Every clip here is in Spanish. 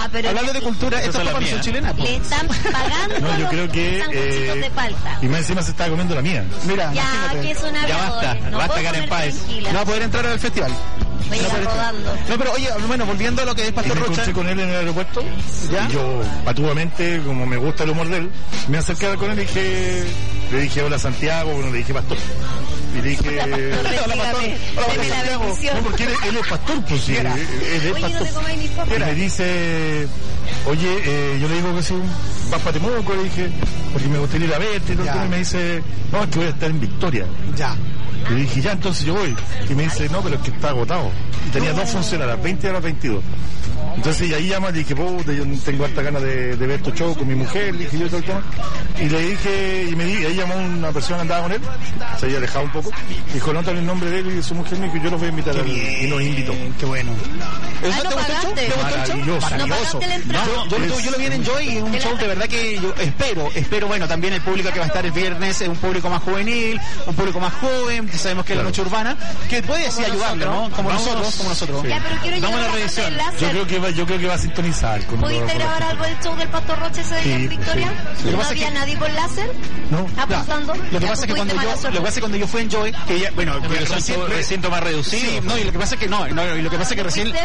hablando de cultura, esto es para chilena. Le están pagando no, yo creo que sanguchitos de palta. Y más encima se estaba comiendo la mía. Mira, ya, imagínate. que es una ya basta, no basta Karen Páez. No va a poder entrar al festival. Voy a ir rodando. No, pero oye, bueno, volviendo a lo que es Pastor Me Rocha. encontré con él en el aeropuerto. ¿Ya? Y yo, patudamente, como me gusta el humor de él, me acerqué con él y le dije hola Santiago, bueno, le dije pastor. Y le dije... Hola, pastor. Hola, Santiago. No, porque él es pastor, pues sí. Él es Oye, pastor. no te comáis ni papas. Y me dice, oye, yo le digo que sí, vas para Temuco, le dije, porque me gustaría ir a verte y todo. Y me dice, no, es que voy a estar en Victoria. Ya. Y le dije, ya, entonces yo voy. Y me dice, no, pero es que está agotado. Y tenía dos funciones, a las 20 y a las 22. Entonces, y ahí llama, le dije, puta, yo tengo harta ganas de ver tu show con mi mujer, le dije yo todo el tema. Y le dije, y ahí llamó una persona que andaba con él, se había alejado un poco. Dijo, anótale el nombre de él y de su mujer, me dijo, yo los voy a invitar y nos invitó. Qué bueno. ¿Te gustó el show? ¿Te gustó el show? Maravilloso. Yo lo vi en Enjoy y un show de verdad que yo espero, bueno, también el público que va a estar el viernes es un público más juvenil, un público más joven, que sabemos que es la noche urbana, que puede así ayudarlo, ¿no? Como nosotros. Sí. Ya, pero quiero Vamos a la parte revisión. del láser. Yo creo que va a sintonizar. ¿Pudiste grabar algo del show del Pastor Rocha ese día en Victoria? Sí. ¿No había nadie con láser? No. Apuntando. Lo que pasa es que cuando yo fui en Joy, que ya, bueno, recinto más reducido. Sí, no, y lo que pasa es que recién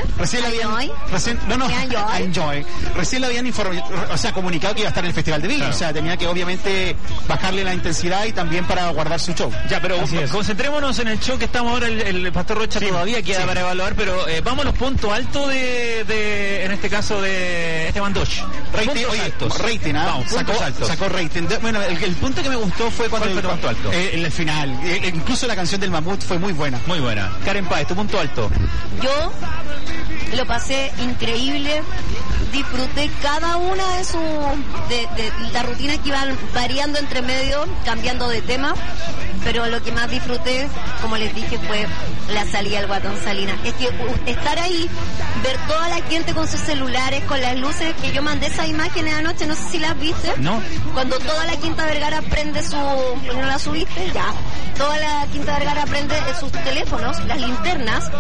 le habían informado, o sea, comunicado que iba a estar en el Festival de Viña, claro. O sea, tenía que obviamente bajarle la intensidad y también para guardar su show. Ya, pero concentrémonos en el show que estamos ahora, el Pastor Rocha todavía queda para evaluar, pero vamos a los puntos altos de en este caso de Esteban Dosh. Rating, sacó rating. Bueno, el punto que me gustó fue cuando ¿Cuál fue tu punto alto? El final. Incluso la canción del Mamut fue muy buena. Muy buena. Karen Páez, tu punto alto. Yo lo pasé increíble, disfruté cada una de la rutina que iban variando entre medio, cambiando de tema, pero lo que más disfruté, como les dije, fue la salida del Guatón Salinas. Es que estar ahí, ver toda la gente con sus celulares, con las luces, que yo mandé esas imágenes anoche, no sé si las viste. No. Cuando toda la Quinta Vergara prende ¿no la subiste? Ya. Toda la Quinta Vergara prende sus teléfonos, las linternas,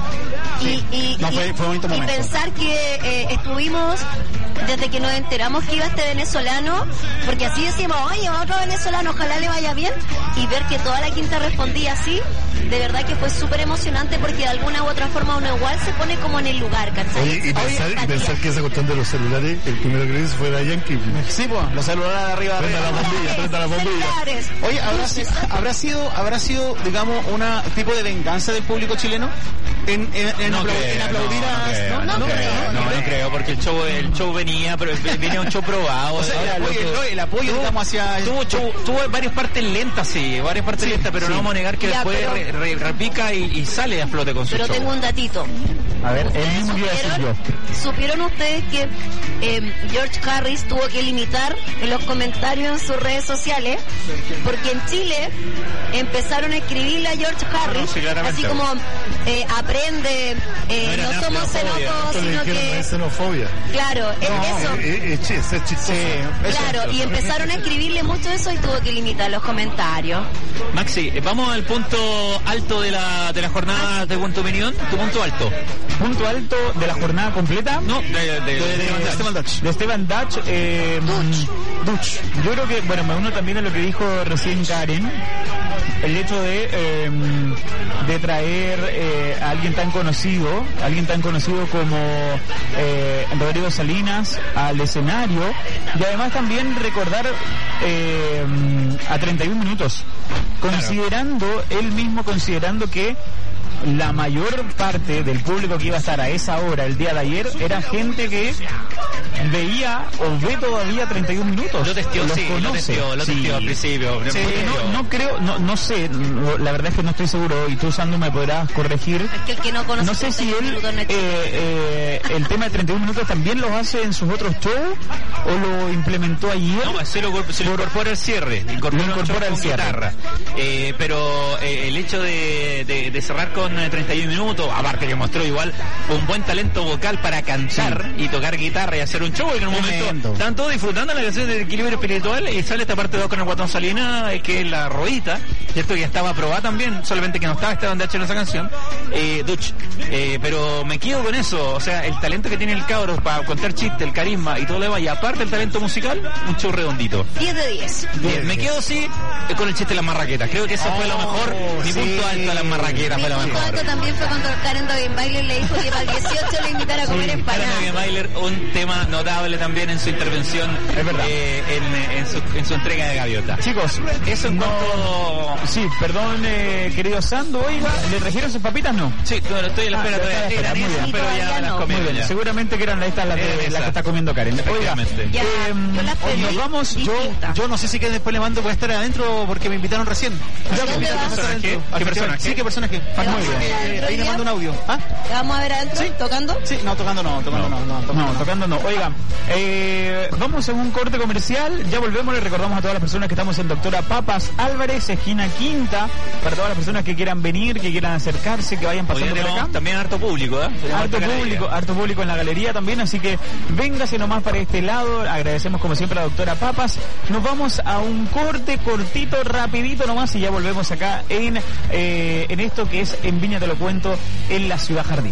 y pensar que estuvimos desde que nos enteramos que iba este venezolano, porque así decimos, oye, otro venezolano, ojalá le vaya bien, y ver que toda la Quinta respondía así, de verdad que fue súper emocionante, porque de alguna u otra forma uno igual se pone como en el lugar, ¿cachai? Oye, y pensar que esa cuestión de los celulares, el primero que hizo fue la Yankee. Sí, pues, los celulares de arriba. Prenda la bombilla. Oye, ¿habrá sido, digamos, una tipo de venganza del público chileno? En aplaudir a... No creo, porque el show venía, pero viene un show probado. O sea, el apoyo, digamos, hacia... Tuvo varias partes lentas, pero no vamos a negar que después repica y sale a flote con su show. Pero tengo un datito. A ver, el mismo que iba a decir yo. ¿Supieron ustedes que George Harris tuvo que limitar en los comentarios en sus redes sociales? Porque en Chile empezaron a escribirle a George Harris, así como aprende, no somos xenófobos, sino que... Es xenofobia. Claro, es eso. Es chistoso. Claro, y empezaron a escribirle mucho eso y tuvo que limitar los comentarios. Maxi, vamos al punto alto de la jornada de tu opinión. Tu punto alto. Punto alto de la jornada completa. No, de Esteban Dutch. Dutch. Yo creo que, bueno, me uno también a lo que dijo recién Karen. El hecho de traer a alguien tan conocido como Rodrigo Salinas al escenario, y además también recordar a 31 minutos, él mismo considerando que la mayor parte del público que iba a estar a esa hora el día de ayer era gente que veía o ve todavía 31 minutos. Lo testeó al principio. Sí, no creo, no sé, la verdad es que no estoy seguro, y tú, Sandu, me podrás corregir. Es que el que no conoce, no sé si él el tema de 31 minutos también lo hace en sus otros shows o lo implementó ayer. No, se lo incorpora al cierre, incorpora al cierre. Pero el hecho de cerrar con con 31 minutos, aparte que mostró igual un buen talento vocal para cantar y tocar guitarra y hacer un show, y en un momento estaban todos disfrutando la canción del equilibrio espiritual, y sale esta parte 2 con el Guatón Salinas, que es la rodita, cierto, que estaba aprobada también, solamente que no estaba Esteban Dach en esa canción, Dutch, pero me quedo con eso, o sea, el talento que tiene el cabro para contar chistes, el carisma y todo lo demás, y aparte el talento musical, un show redondito. 10 de 10. Me quedo sí con el chiste de las marraquetas, creo que eso fue lo mejor, mi punto alto de las marraquetas fue lo mejor. Mi punto también fue cuando Karen Dogenbailer le dijo que para el 18 le invitara a comer empanadas. Karen Dogenbailer, un tema notable también en su intervención, es verdad, en su entrega de Gaviota. Chicos, eso en cuanto... Sí, perdón, querido Sando, oiga, ¿le trajeron sus papitas? No. Sí, bueno, estoy a la espera todavía. Muy bien, pero ya las comí. Muy bien, seguramente que eran estas las que está comiendo Karen. Oiga, nos vamos, yo no sé si que después le mando, puede estar adentro porque me invitaron recién. ¿Qué personaje? Sí, ¿qué personaje? Muy bien. Ahí le mando un audio. ¿Ah? ¿Te vamos a ver adentro? ¿Sí? ¿Tocando? Sí, no, tocando no. Oiga, vamos a un corte comercial, ya volvemos, le recordamos a todas las personas que estamos en Doctora Papas Álvarez, esquina Quinta, para todas las personas que quieran venir, que quieran acercarse, que vayan pasando por acá. También harto público, harto público en la galería también, así que véngase nomás para este lado. Agradecemos como siempre a la Doctora Papas. Nos vamos a un corte cortito, rapidito nomás, y ya volvemos acá en esto que es En Viña Te Lo Cuento, en la Ciudad Jardín.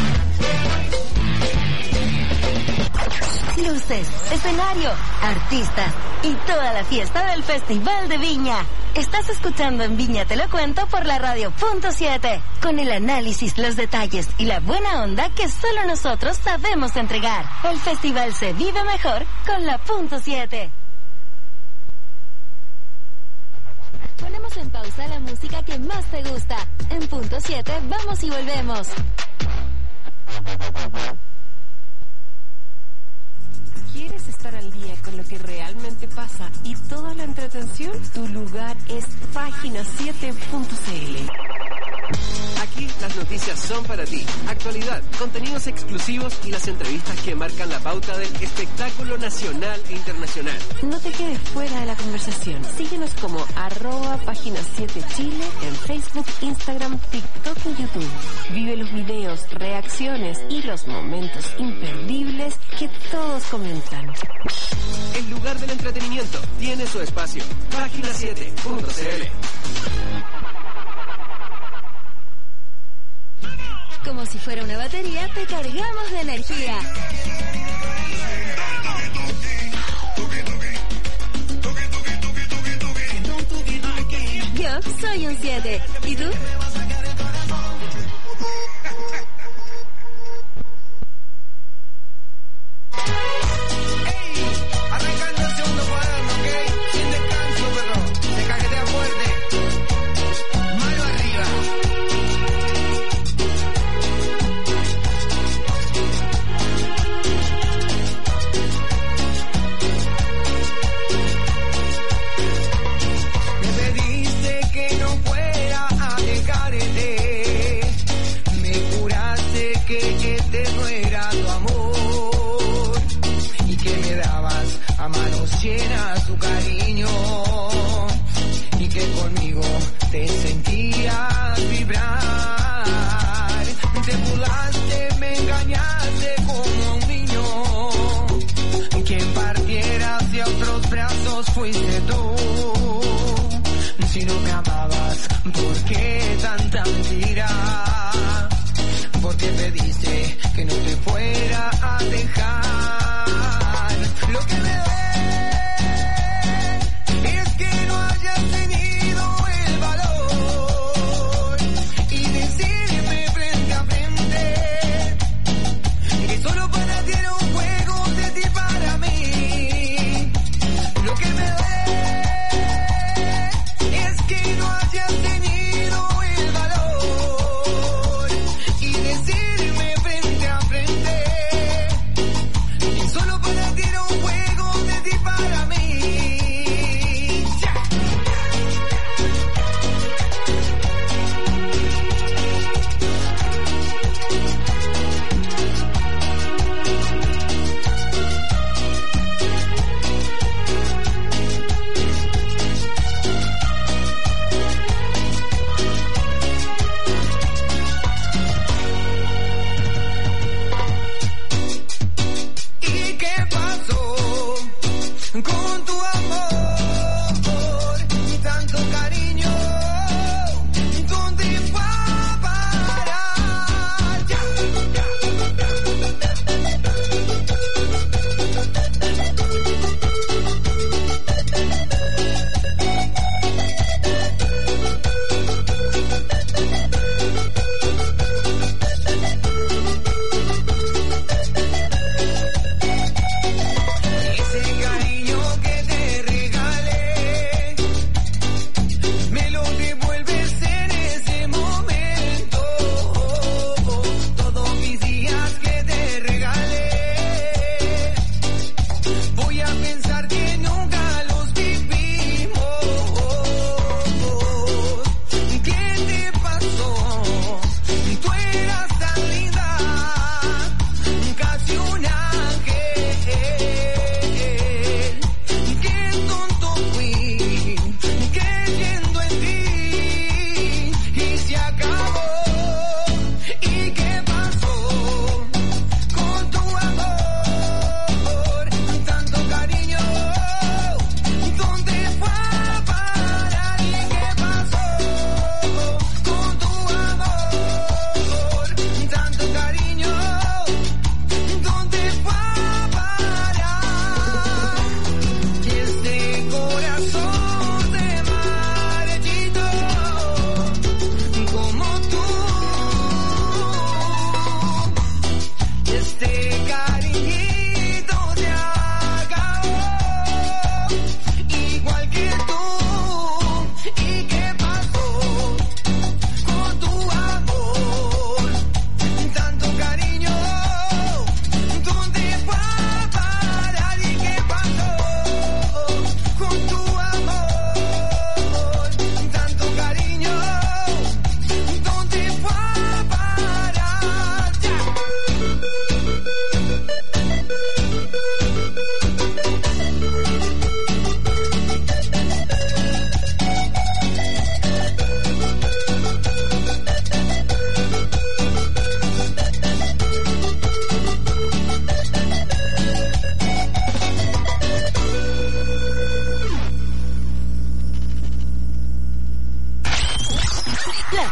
Luces, escenario, artistas y toda la fiesta del Festival de Viña. Estás escuchando En Viña Te Lo Cuento por la radio .7, con el análisis, los detalles y la buena onda que solo nosotros sabemos entregar. El festival se vive mejor con la .7. Ponemos en pausa la música que más te gusta. En .7 vamos y volvemos. ¿Quieres estar al día con lo que realmente pasa y toda la entretención? Tu lugar es página7.cl. Aquí las noticias son para ti. Actualidad, contenidos exclusivos y las entrevistas que marcan la pauta del espectáculo nacional e internacional. No te quedes fuera de la conversación. Síguenos como @página7chile en Facebook, Instagram, TikTok y YouTube. Vive los videos, reacciones y los momentos imperdibles que todos comentan. El lugar del entretenimiento tiene su espacio. Página7.cl. Como si fuera una batería, te cargamos de energía. Yo soy un 7. ¿Y tú? Arrancando el segundo cuaderno, ¿ok? Sin descanso, perro. Se cajetea fuerte. Mano arriba. Me pediste que no fuera a dejarte. Me juraste que eterno era tu amor. Y que me dabas a manos llenas tu cariño. Y que conmigo te sentías vibrar. Te burlaste, me engañaste como un niño. Quien partiera hacia otros brazos fuiste tú. Si no me amabas, ¿por qué tanta mentira? ¿Por qué pediste que no te fuera a dejar? Lo que me duele es que no hayas tenido el valor y decirme frente a frente que solo para ti era un juego de ti para mí. Lo que me duele es que no hayas tenido el valor y decirme frente a frente que solo para ti era un juego de ti para mí.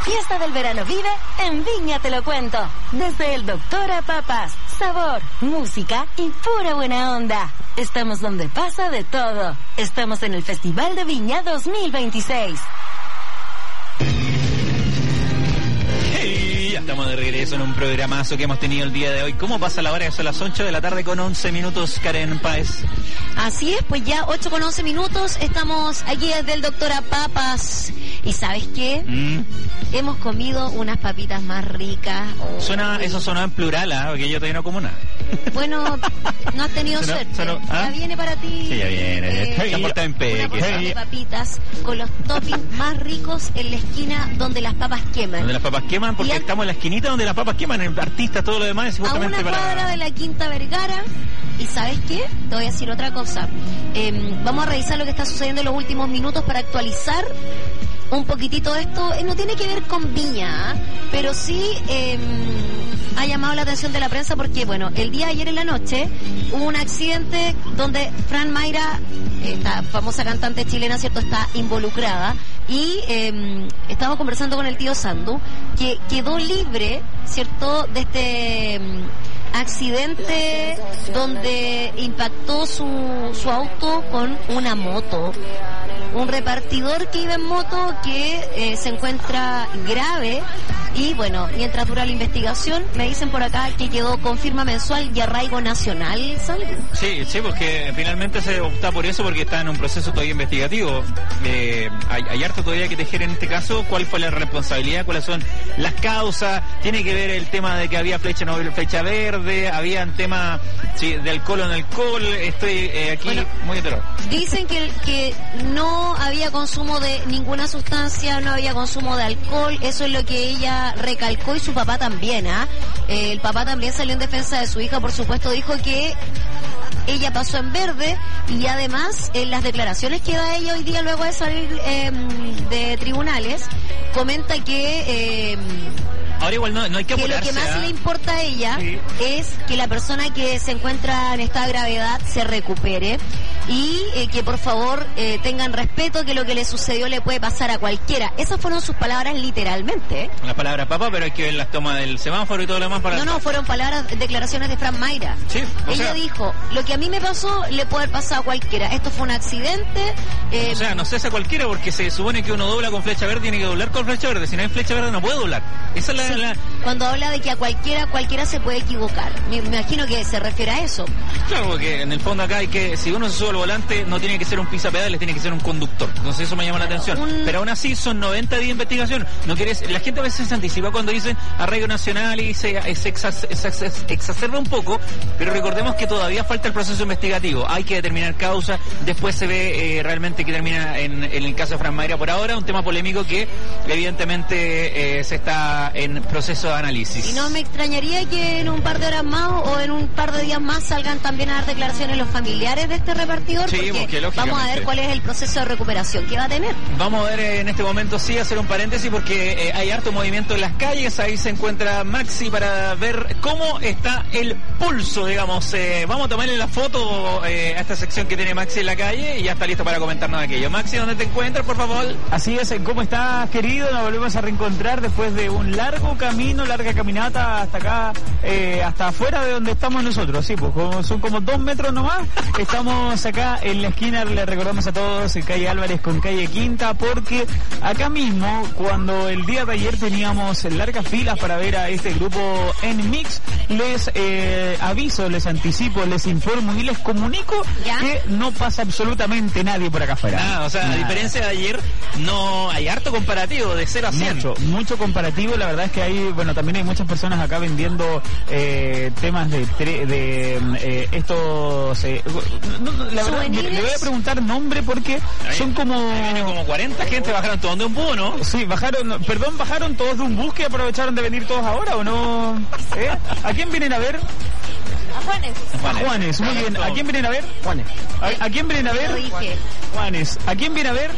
fiesta del verano vive en Viña Te Lo Cuento. Desde el Doctor a Papas, sabor, música y pura buena onda. Estamos donde pasa de todo. Estamos en el Festival de Viña 2026. Hey, ya estamos de regreso en un programazo que hemos tenido el día de hoy. ¿Cómo pasa la hora? Son las 8 de la tarde con 11 minutos, Karen Páez. Así es, pues ya 8 con 11 minutos, estamos aquí desde el Doctor a Papas. ¿Y sabes qué? Hemos comido unas papitas más ricas. Eso sonó en plural, porque yo todavía no como nada. Bueno, no has tenido suerte. Ya viene para ti. Sí, ya viene. Una porción de papitas con los toppings más ricos en la esquina donde las papas queman. Donde las papas queman, porque estamos en la esquinita donde las papas queman, en artistas, todo lo demás es justamente a una cuadra de la Quinta Vergara. ¿Y sabes qué? Te voy a decir otra cosa. Vamos a revisar lo que está sucediendo en los últimos minutos para actualizar un poquitito esto. No tiene que ver con Viña, pero sí ha llamado la atención de la prensa porque, bueno, el día de ayer en la noche hubo un accidente donde Fran Mayra, esta famosa cantante chilena, ¿cierto?, está involucrada. Y estamos conversando con el tío Sandu, que quedó libre, ¿cierto?, de este accidente donde impactó su auto con una moto. Un repartidor que iba en moto que se encuentra grave. Y bueno, mientras dura la investigación, me dicen por acá que quedó con firma mensual y arraigo nacional, ¿sabes? Sí, porque finalmente se opta por eso porque está en un proceso todavía investigativo. Hay harto todavía que tejer en este caso. ¿Cuál fue la responsabilidad? ¿Cuáles son las causas? Tiene que ver el tema de que había flecha verde, había un tema de alcohol o no alcohol. Estoy aquí muy entero. Dicen que no había consumo de ninguna sustancia, no había consumo de alcohol. Eso es lo que ella recalcó y su papá también. El papá también salió en defensa de su hija, por supuesto, dijo que ella pasó en verde y además en las declaraciones que da ella hoy día luego de salir de tribunales, comenta que ahora igual no hay que apurarse. Que lo que más le importa a ella es que la persona que se encuentra en esta gravedad se recupere y que por favor tengan respeto, que lo que le sucedió le puede pasar a cualquiera. Esas fueron sus palabras literalmente. Las palabras, papá, pero hay que ver las tomas del semáforo y todo lo demás para... No, fueron declaraciones de Fran Mayra. Sí, ella dijo, lo que a mí me pasó le puede haber pasado a cualquiera. Esto fue un accidente. No sé a cualquiera porque se supone que uno dobla con flecha verde, tiene que doblar con flecha verde. Si no hay flecha verde no puede doblar. Esa es Cuando habla de que a cualquiera se puede equivocar. Me imagino que se refiere a eso. Claro, porque en el fondo acá hay que, si uno se sube al volante, no tiene que ser un pisapedales, tiene que ser un conductor. Entonces eso me llama la atención. Pero aún así son 90 días de investigación. La gente a veces se anticipa cuando dicen arraigo nacional y se exacerba un poco, pero recordemos que todavía falta el proceso investigativo. Hay que determinar causa, después se ve realmente que termina en el caso de Fran Mayra por ahora, un tema polémico que evidentemente se está en proceso de análisis. Y no me extrañaría que en un par de horas más o en un par de días más salgan también a dar declaraciones los familiares de este repartidor, porque vamos a ver cuál es el proceso de recuperación que va a tener. Vamos a ver en este momento hacer un paréntesis porque hay harto movimiento en las calles. Ahí se encuentra Maxi para ver cómo está el pulso, digamos. Vamos a tomarle la foto a esta sección que tiene Maxi en la calle y ya está listo para comentarnos aquello. Maxi, ¿dónde te encuentras, por favor? Así es, ¿cómo estás, querido? Nos volvemos a reencontrar después de un larga caminata hasta acá, hasta afuera de donde estamos nosotros. Sí, pues son como 2 metros nomás. Estamos acá en la esquina, le recordamos a todos, en calle Álvarez con calle Quinta, porque acá mismo, cuando el día de ayer teníamos largas filas para ver a este grupo en Mix, les aviso, les anticipo, les informo y les comunico que no pasa absolutamente nadie por acá afuera. A diferencia de ayer, no hay harto comparativo de 0 a 100. Mucho comparativo. La verdad es que también hay muchas personas acá vendiendo temas de estos la verdad, le voy a preguntar nombre porque son como 40 gente. ¿Bajaron todos de un bus, no? Sí, bajaron todos de un bus, que aprovecharon de venir todos ahora, ¿o no? ¿A quién vienen a ver? A Juanes, muy bien. ¿A quién vienen a ver? Juanes. ¿A quién vienen a ver? Juanes. ¿A quién viene a ver?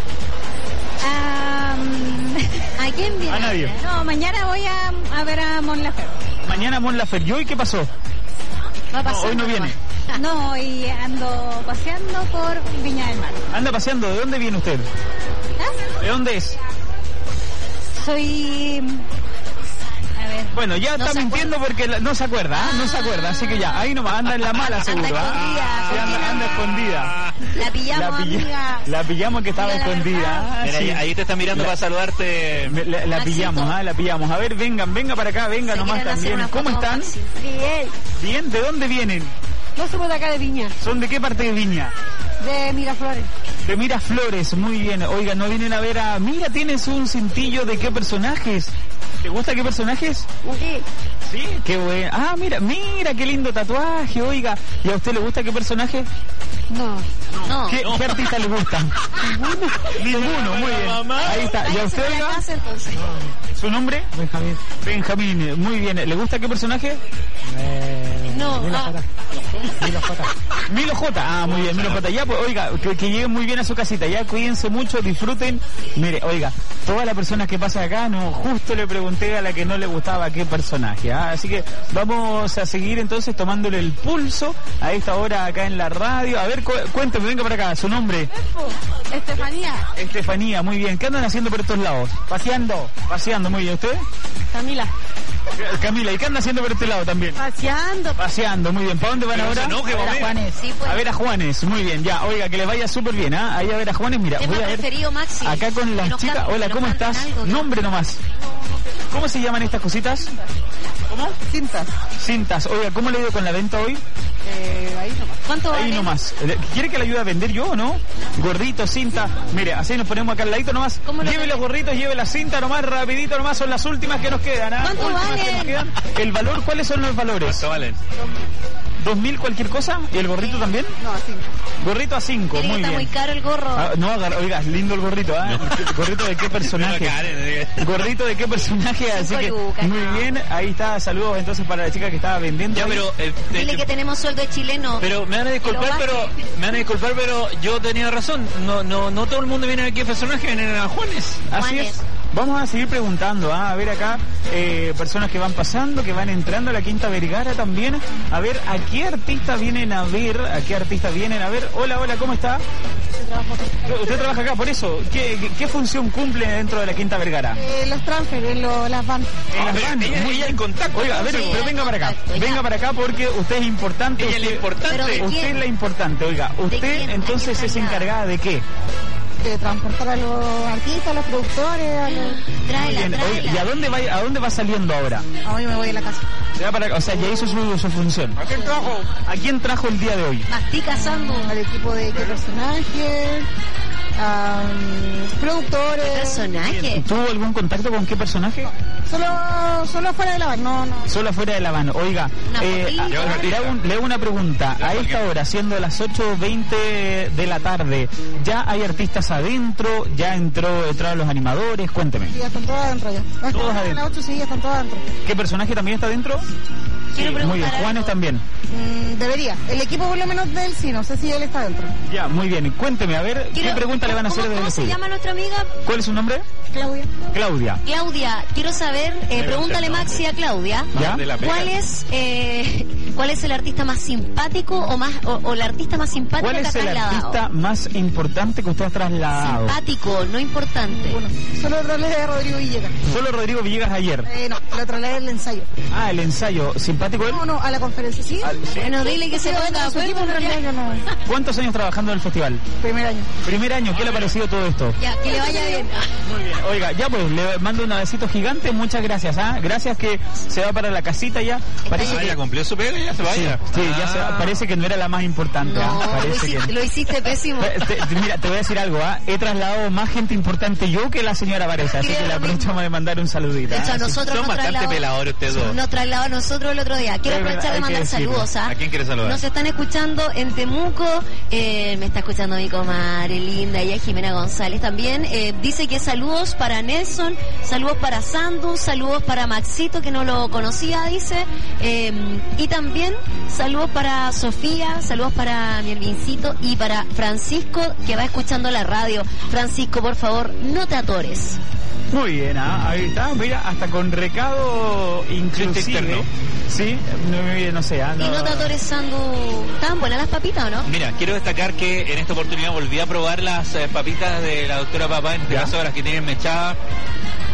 ¿A quién viene? A nadie. No, mañana voy a ver a Mon Laferte. Mañana Mon Laferte. ¿Y hoy qué pasó? Hoy no viene. No, y ando paseando por Viña del Mar. ¿Anda paseando? ¿De dónde viene usted? ¿De dónde es? soy... A ver. Bueno, ya No está se mintiendo porque no se acuerda, no se acuerda, así que ya, ahí nomás, anda en la mala seguro. Sí, anda escondida. La pillamos, amiga. La pillamos que estaba Diga la escondida. Mira, Sí. ahí te está mirando para saludarte. La Maxito. pillamos, la pillamos. A ver, venga para acá, venga Se nomás quieren hacer también. una ¿Cómo foto con están? Maxi. Bien. Bien, ¿de dónde vienen? No somos de acá de Viña, ¿Son de qué parte de Viña? de Miraflores. De Miraflores, muy bien. Oiga, ¿no vienen a ver a... Mira, tienes un cintillo de qué personajes. ¿Te gusta qué personajes? Sí. Sí, qué bueno. Ah, mira, qué lindo tatuaje, oiga. ¿Y a usted le gusta qué personaje? No. No. ¿Qué artista le gusta? Ninguno, muy bien. Ahí está. ¿Y a usted, Váyanse para la oiga? casa, entonces. ¿Su nombre? Benjamín. Benjamín, muy bien. ¿Le gusta qué personaje? No. Milo J. Ah, muy bien, Milo J. Ya, pues, oiga, que lleguen muy bien a su casita. Ya, cuídense mucho, disfruten. Mire, oiga, todas las personas que pasan acá, no, justo le pregunté a la que no le gustaba qué personaje. ¿Ah? Así que vamos a seguir entonces tomándole el pulso a esta hora acá en la radio. A ver, cuénteme, venga para acá, su nombre. Estefanía. Estefanía, muy bien. ¿Qué andan haciendo por estos lados? Paseando, muy bien. ¿Usted? Camila. Camila, ¿y qué andan haciendo por este lado también? Paseando, muy bien. ¿Para dónde van ahora? Sí, pues. A ver a Juanes, muy bien, ya, oiga, que le vaya súper bien, ¿ah? Ahí a ver a Juanes, mira, Tema voy a ver preferido, Maxi. acá con Que las nos chicas. canten, Hola, que ¿cómo nos canten estás? algo, ¿no? Nombre nomás. ¿Cómo se llaman estas cositas? ¿Cómo? Cintas. Oiga, ¿cómo le ha ido con la venta hoy? Ahí nomás. ¿Cuánto Ahí vale? nomás. ¿Quiere que le ayude a vender yo o no? Gordito, cinta. Mire, así nos ponemos acá al ladito nomás. ¿Cómo lo Lleve los gorritos, lleve la cinta nomás, rapidito nomás. Son las últimas que nos quedan, ¿ah? ¿Cuánto Últimas que valen? nos quedan. ¿El valor? ¿Cuáles son los valores? ¿Cuánto valen? 2.000 cualquier cosa. ¿Y el gorrito también? No, así. Gorrito a 5, Tiene que muy estar bien. muy caro el gorro. Ah, no, oiga, es lindo el gorrito, ¿ah? ¿Gorrito de qué personaje? Gordito de qué personaje, así que lucas, muy no. bien, ahí está, saludos entonces para la chica que estaba vendiendo. Ya, ahí. pero... Dile que tenemos sueldo de chileno. Pero me van a disculpar, Que lo pero yo tenía razón. No todo el mundo viene aquí a personaje, vienen a Juanes. Así Juanes. es. Vamos a seguir preguntando, a ver acá, personas que van pasando, que van entrando a la Quinta Vergara también, a ver a qué artista vienen a ver, Hola, ¿cómo está? Usted trabaja acá, por eso, ¿qué función cumple dentro de la Quinta Vergara? Los transfer, las van. En las bandas, muy Ella bien. en contacto. Oiga, a ver, Sí, pero venga para acá. contacto, ya. Venga para acá porque usted es importante. Ella es la usted- importante. Pero ¿de Usted quién? es la importante, oiga. Usted quién? ¿A entonces quién es está encargada de qué? De transportar a los artistas, a los productores, a los... Muy Tráela, bien. Oiga, ¿y a tráela. dónde va saliendo ahora? Hoy me voy a la casa. Se va para, o sea, ya hizo su función. ¿A quién trajo el día de hoy? Mastica Sandu. Al equipo de qué personaje, productores. Personaje. ¿Tuvo algún contacto con qué personaje? Solo fuera de la van, no. Solo afuera de La Habana. Oiga, Una fotito. le hago una pregunta. A esta hora, siendo las 8:20 de la tarde, ¿ya hay artistas adentro? ¿Ya entraron los animadores? Cuénteme. Sí, ya están todos adentro ya. Todos A adentro. las 8 sí, ya están todos adentro. ¿Qué personaje también está adentro? Quiero preguntar Muy bien, Juanes algo. también. Debería. El equipo por lo menos de él sí, no sé si él está adentro. Ya, muy bien. Cuénteme, a ver, ¿qué Quiero- pregunta le van a hacer desde el ¿Cómo se estudio? llama nuestra amiga? ¿Cuál es su nombre? Claudia. Claudia. Claudia, quiero saber, pregúntale Maxi a Claudia, ¿Ya? De la pega. ¿cuál es el artista más simpático o la artista más simpática ¿Cuál que es ha el trasladado? artista más importante que usted ha trasladado? Simpático, no importante. Bueno, solo el trasladé de Rodrigo Villegas. Solo Rodrigo Villegas ayer. No, lo trasladé del ensayo. Ah, el ensayo. ¿Simpático él? No, a la conferencia, ¿sí? Bueno, dile que se Sí, ponga su equipo en realidad yo no. ¿Cuántos años trabajando en el festival? Primer año. Primer año, ¿qué le ha parecido todo esto? Ya, que le vaya bien. Muy bien. Oiga, ya pues, le mando un abecito gigante, muchas gracias, ¿ah? Gracias que se va para la casita ya. Parece que... Ya cumplió su pega y ya se vaya. Sí, ya se va. Parece que no era la más importante, ¿ah? No, Parece que... lo hiciste pésimo. Mira, te voy a decir algo, ¿ah? He trasladado más gente importante yo que la señora Varesa, así que le aprovechamos de mandar un saludito. De hecho, ¿ah? a nosotros Son nos bastante trasladó, peladores ustedes dos. nos trasladó a nosotros el otro día. Quiero Es verdad, aprovechar de hay que mandar decirlo. saludos. ¿Ah? ¿A quién quieres saludar? Nos están escuchando en Temuco, me está escuchando mi comadre linda, ella Jimena González también. Dice que saludos para Nelson, saludos para Sandu, saludos para Maxito, que no lo conocía, dice. Y también saludos para Sofía, saludos para mi Elvincito y para Francisco, que va escuchando la radio. Francisco, por favor, no te atores. Muy bien, ¿ah? Ahí está, mira, hasta con recado inclusive. externo. Sí, no sé, ¿ah? Y no te atores, Sandu. ¿Estaban buenas las papitas o no? Mira, quiero destacar que en esta oportunidad volví a probar las papitas de la doctora Papá, en este ¿Ya? caso las que tienen mechada.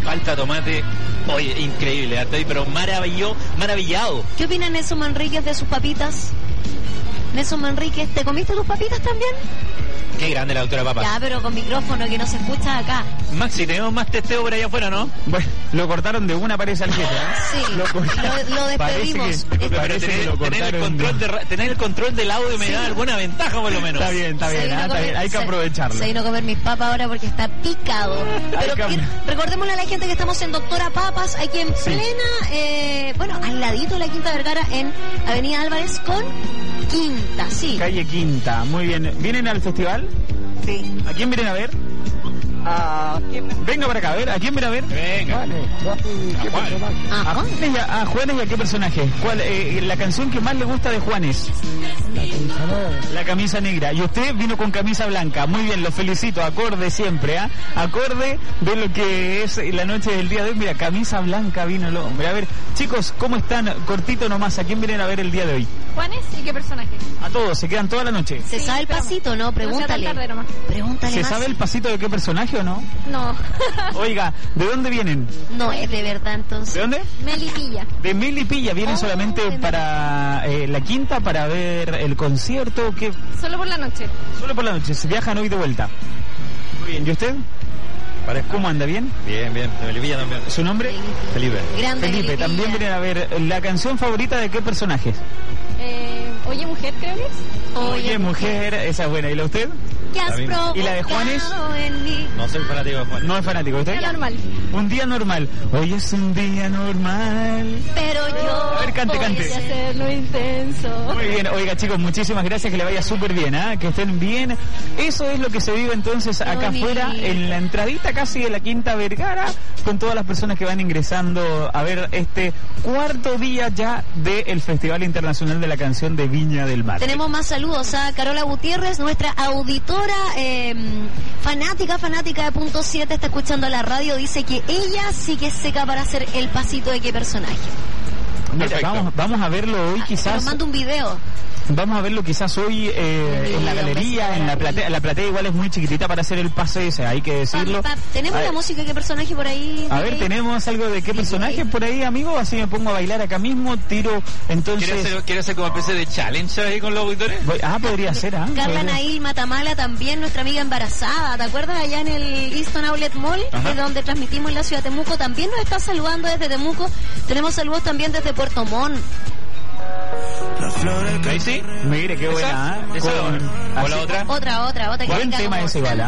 palta, tomate. Oye, increíble, estoy pero maravillado. ¿Qué opina Nelson Manríquez de sus papitas? Nelson Manríquez, ¿te comiste tus papitas también? Qué grande la doctora Papas. Ya, pero con micrófono que no se escucha acá. Maxi, tenemos más testeo por allá afuera, ¿no? Bueno, lo cortaron de una pared al jefe, ¿eh? Sí, lo despedimos. Tener el control del audio me da alguna ventaja, por lo menos. Está bien, hay que aprovecharlo. Se vino a comer mis papas ahora porque está picado. Pero recordémosle a la gente que estamos en Doctora Papas, aquí en plena, al ladito de la Quinta Vergara, en Avenida Álvarez con Quinta, sí. Calle Quinta, muy bien. ¿Vienen al festival? Sí. ¿A quién vienen a ver? Venga para acá, a ver, ¿a quién viene a ver? Venga. A Juanes y a qué personaje. ¿Cuál, la canción que más le gusta de Juanes? La camisa negra. Y usted vino con camisa blanca. Muy bien, lo felicito. Acorde siempre, ¿ah? Acorde de lo que es la noche del día de hoy. Mira, camisa blanca vino el hombre. A ver, chicos, ¿cómo están? Cortito nomás, ¿a quién vienen a ver el día de hoy? Juanes y qué personaje. A todos, se quedan toda la noche. ¿Se sabe el pasito, no? Pregúntale. Pregúntale ¿Se sabe el pasito de qué personaje o no? No. Oiga, ¿de dónde vienen? No es de verdad, entonces. ¿De dónde? Melipilla. De Melipilla. ¿Vienen solamente para la Quinta para ver el concierto? ¿Qué? Solo por la noche. Solo por la noche. ¿Se viajan hoy de vuelta? Muy bien. ¿Y usted? ¿Cómo anda? ¿Bien? Bien, de Melipilla también. ¿Su nombre? Felipe. Grande Felipe. Melipilla. También vienen a ver la canción favorita de qué personaje. Oye, mujer, creo que es. Oye, mujer. Esa es buena. ¿Y la usted? ¿Qué has provocado ¿Y la de Juanes? en mí? No soy fanático de Juanes. ¿No es fanático de usted? Día normal. Un día normal. Hoy es un día normal. Pero yo A ver, cante. Voy a hacerlo intenso. Muy bien, oiga chicos, muchísimas gracias, que le vaya súper bien, que estén bien. Eso es lo que se vive entonces acá afuera, en la entradita casi de la Quinta Vergara, con todas las personas que van ingresando a ver este cuarto día ya del Festival Internacional de la Canción de Viña del Mar. Tenemos más saludos a Carola Gutiérrez, nuestra auditora fanática de Punto 7, está escuchando la radio, dice que ella sí que es seca para hacer el pasito de qué personaje. Mira, vamos a verlo hoy quizás. Nos manda un video. Vamos a verlo quizás hoy en la galería, en la platea. La platea igual es muy chiquitita para hacer el pase ese, hay que decirlo. ¿Tenemos la música de qué personaje por ahí? A ver, ¿tenemos algo de qué personaje por ahí, amigo? Así me pongo a bailar acá mismo, tiro, entonces... ¿Quieres hacer como una especie de challenge ahí con los auditores? Podría ser, Carla Nail Matamala también, nuestra amiga embarazada, ¿te acuerdas? Allá en el Easton Outlet Mall, de donde transmitimos en la ciudad de Temuco, también nos está saludando desde Temuco. Tenemos saludos también desde Puerto Montt. Ahí sí. Mire, qué buena, ¿O la otra? Otra. Buen tema ese igual,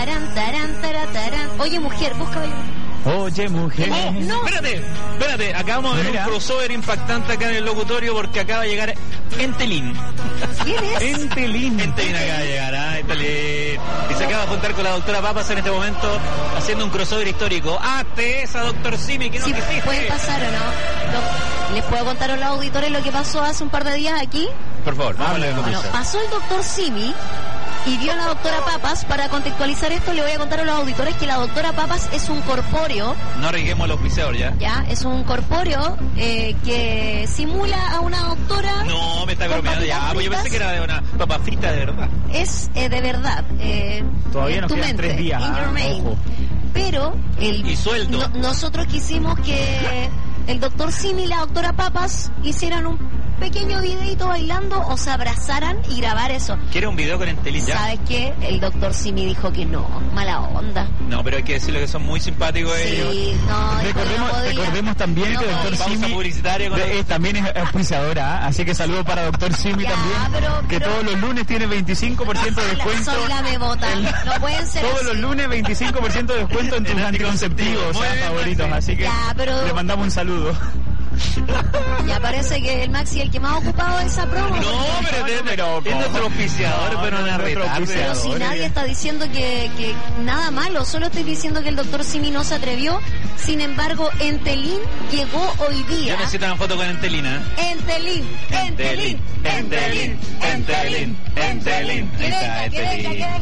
Oye, mujer, busca bailar. Oye, mujer. No. Espérate, acabamos de ver un crossover impactante acá en el locutorio porque acaba de llegar Entelín. ¿Quién es? Entelín acaba de llegar, Entelín. Y se acaba de juntar con la doctora Papas en este momento haciendo un crossover histórico. Esa doctor Simi, que no quisiste. ¿Puede pasar o no? ¿Les puedo contar a los auditores lo que pasó hace un par de días aquí? Por favor, vamos a ver. Bueno, pasó el doctor Simi y vio a la doctora Papas. Para contextualizar esto, le voy a contar a los auditores que la doctora Papas es un corpóreo. No arriesguemos los piseos ya. Ya, es un corpóreo que simula a una doctora. No, me está bromeando ya. Yo pensé que era de una papa frita de verdad. Es de verdad. Todavía nos quedan 3 días. Ojo. Pero y sueldo. Nosotros quisimos que el doctor Simi y la doctora Papas hicieran un pequeño videito bailando o se abrazaran y grabar eso. ¿Quiere un video con Entelín ya? ¿Sabes qué? El doctor Simi dijo que no, mala onda. No, pero hay que decirle que son muy simpáticos ellos. Sí, recordemos también que doctor Simi también es auspiciadora, así que saludo para doctor Simi también, que todos los lunes tiene 25% de descuento. Me votan. No pueden ser todos los lunes 25% de descuento en tus anticonceptivos favoritos, así que le mandamos un saludo. Ya parece que el Maxi el que más ha ocupado esa promo. No, pero es nuestro auspiciador, pero no Pero si nadie está diciendo que nada malo, solo estoy diciendo que el doctor Simi no se atrevió. Sin embargo, Entelín llegó hoy día. Yo necesito una foto con Entelina. Entelín. Que venga.